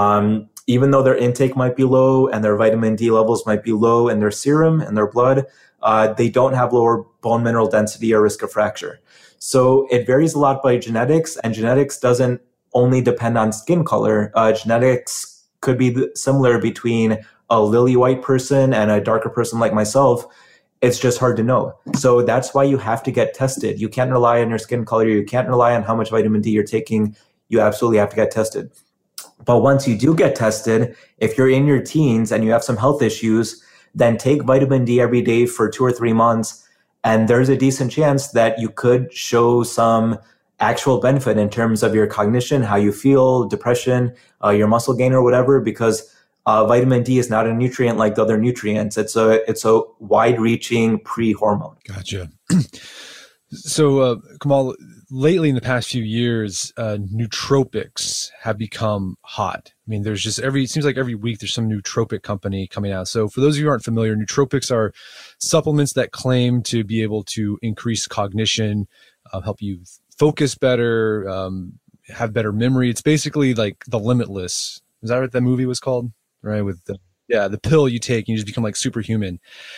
Even though their intake might be low and their vitamin D levels might be low in their serum and their blood, they don't have lower bone mineral density or risk of fracture. So it varies a lot by genetics, and genetics doesn't only depend on skin color. Genetics could be similar between a lily white person and a darker person like myself. It's just hard to know. So that's why you have to get tested. You can't rely on your skin color. You can't rely on how much vitamin D you're taking. You absolutely have to get tested. But once you do get tested, if you're in your teens and you have some health issues, then take vitamin D every day for 2 or 3 months. And there's a decent chance that you could show some actual benefit in terms of your cognition, how you feel, depression, your muscle gain or whatever, because vitamin D is not a nutrient like the other nutrients. It's a wide-reaching pre-hormone. Gotcha. So, Kamal, lately in the past few years, nootropics have become hot. I mean, there's just it seems like every week there's some nootropic company coming out. So for those of you who aren't familiar, nootropics are supplements that claim to be able to increase cognition, help you focus better, have better memory. It's basically like the Limitless. Is that what that movie was called? Right, with the pill you take and you just become like superhuman.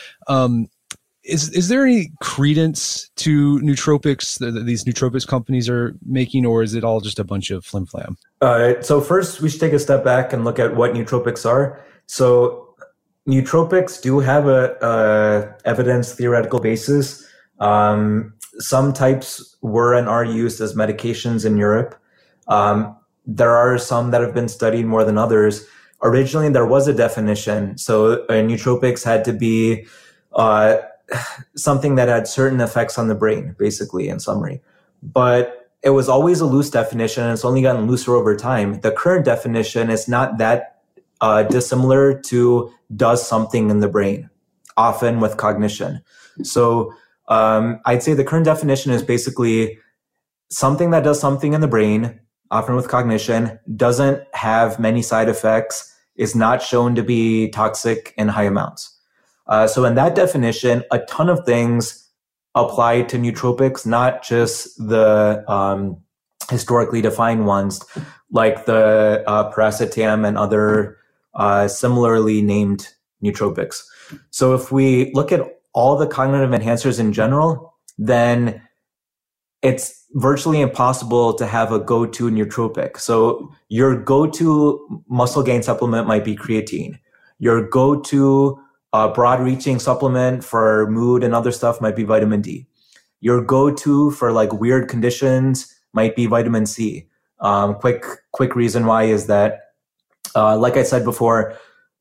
Is there any credence to nootropics that these nootropics companies are making, or is it all just a bunch of flim flam? So first, we should take a step back and look at what nootropics are. So nootropics do have a evidence theoretical basis. Some types were and are used as medications in Europe. There are some that have been studied more than others. Originally, there was a definition. So nootropics had to be something that had certain effects on the brain, basically, in summary. But it was always a loose definition, and it's only gotten looser over time. The current definition is not that dissimilar to does something in the brain, often with cognition. So I'd say the current definition is basically something that does something in the brain, often with cognition, doesn't have many side effects, is not shown to be toxic in high amounts. So in that definition, a ton of things apply to nootropics, not just the historically defined ones like the piracetam and other similarly named nootropics. So if we look at all the cognitive enhancers in general, then it's virtually impossible to have a go-to nootropic. So your go-to muscle gain supplement might be creatine. Your go-to broad-reaching supplement for mood and other stuff might be vitamin D. Your go-to for like weird conditions might be vitamin C. Quick reason why is that, like I said before,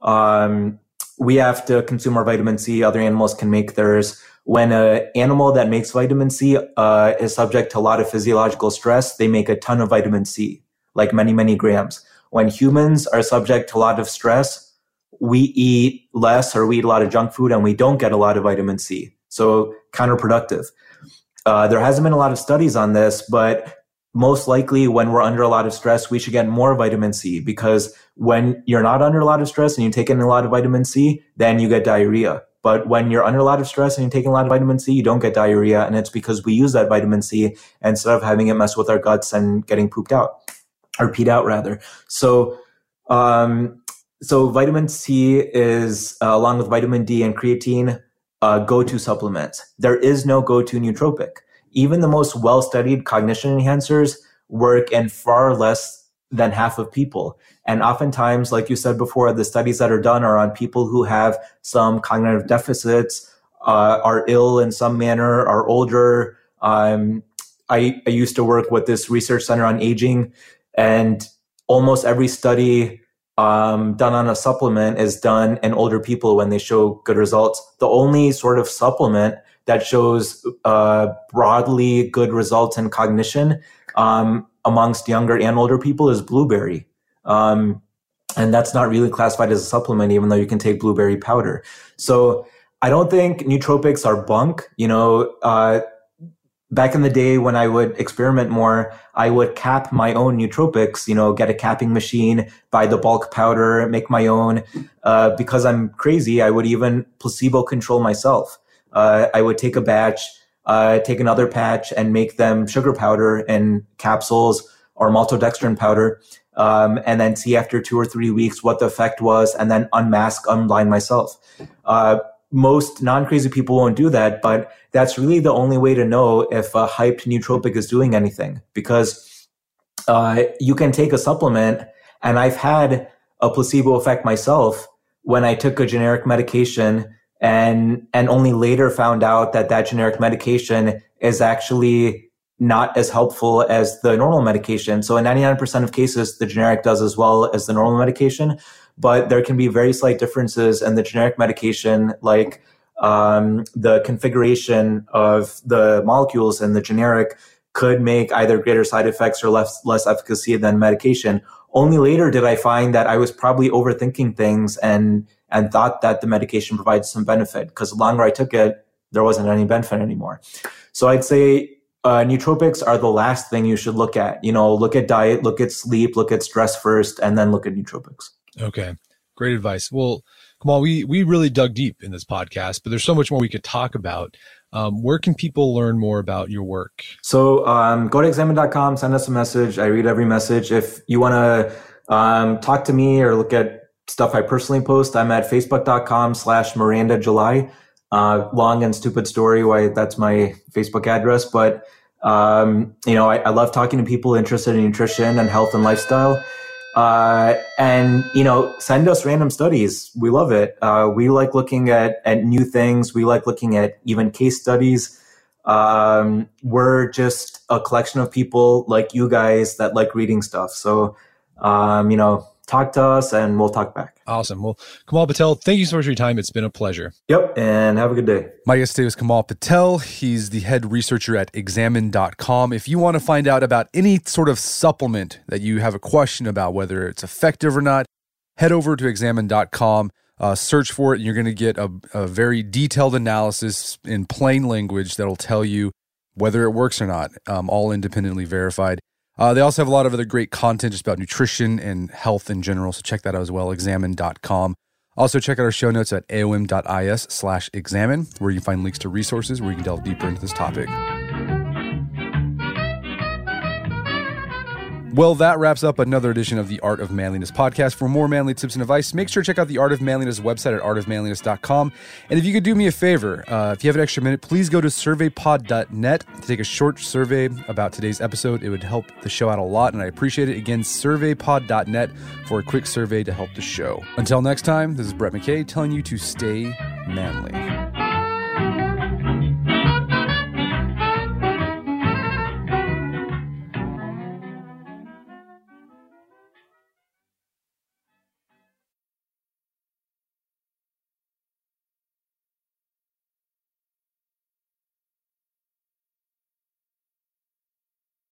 we have to consume our vitamin C. Other animals can make theirs. When an animal that makes vitamin C is subject to a lot of physiological stress, they make a ton of vitamin C, like many, many grams. When humans are subject to a lot of stress, we eat less or we eat a lot of junk food and we don't get a lot of vitamin C. So counterproductive. There hasn't been a lot of studies on this, but most likely when we're under a lot of stress, we should get more vitamin C, because when you're not under a lot of stress and you take in a lot of vitamin C, then you get diarrhea. But when you're under a lot of stress and you're taking a lot of vitamin C, you don't get diarrhea. And it's because we use that vitamin C instead of having it mess with our guts and getting pooped out, or peed out rather. So vitamin C is, along with vitamin D and creatine, go-to supplements. There is no go-to nootropic. Even the most well-studied cognition enhancers work in far less than half of people. And oftentimes, like you said before, the studies that are done are on people who have some cognitive deficits, are ill in some manner, are older. I used to work with this research center on aging, and almost every study done on a supplement is done in older people when they show good results. The only sort of supplement that shows broadly good results in cognition amongst younger and older people is blueberry. And that's not really classified as a supplement, even though you can take blueberry powder. So I don't think nootropics are bunk. Back in the day when I would experiment more, I would cap my own nootropics, get a capping machine, buy the bulk powder, make my own. Because I'm crazy, I would even placebo control myself. I would take a batch, take another patch and make them sugar powder in capsules or maltodextrin powder, and then see after 2 or 3 weeks what the effect was, and then unblind myself. Most non-crazy people won't do that, but that's really the only way to know if a hyped nootropic is doing anything, because you can take a supplement, and I've had a placebo effect myself when I took a generic medication and only later found out that generic medication is actually not as helpful as the normal medication. So in 99% of cases, the generic does as well as the normal medication, but there can be very slight differences in the generic medication, like the configuration of the molecules in the generic could make either greater side effects or less efficacy than medication. Only later did I find that I was probably overthinking things and thought that the medication provided some benefit, because the longer I took it, there wasn't any benefit anymore. So I'd say nootropics are the last thing you should look at. Look at diet, look at sleep, look at stress first, and then look at nootropics. Okay. Great advice. Well, Kamal, we really dug deep in this podcast, but there's so much more we could talk about. Where can people learn more about your work? So go to examine.com, send us a message. I read every message. If you want to talk to me or look at stuff I personally post, I'm at facebook.com/MirandaJuly. Long and stupid story why that's my Facebook address. But, I love talking to people interested in nutrition and health and lifestyle. And send us random studies. We love it. We like looking at new things. We like looking at even case studies. We're just a collection of people like you guys that like reading stuff. So, talk to us and we'll talk back. Awesome. Well, Kamal Patel, thank you so much for your time. It's been a pleasure. Yep. And have a good day. My guest today was Kamal Patel. He's the head researcher at examine.com. If you want to find out about any sort of supplement that you have a question about, whether it's effective or not, head over to examine.com, search for it, and you're going to get a very detailed analysis in plain language that'll tell you whether it works or not, all independently verified. They also have a lot of other great content just about nutrition and health in general, so check that out as well, examine.com. Also, check out our show notes at aom.is/examine, where you can find links to resources where you can delve deeper into this topic. Well, that wraps up another edition of the Art of Manliness podcast. For more manly tips and advice, make sure to check out the Art of Manliness website at artofmanliness.com. And if you could do me a favor, if you have an extra minute, please go to surveypod.net to take a short survey about today's episode. It would help the show out a lot, and I appreciate it. Again, surveypod.net for a quick survey to help the show. Until next time, this is Brett McKay telling you to stay manly.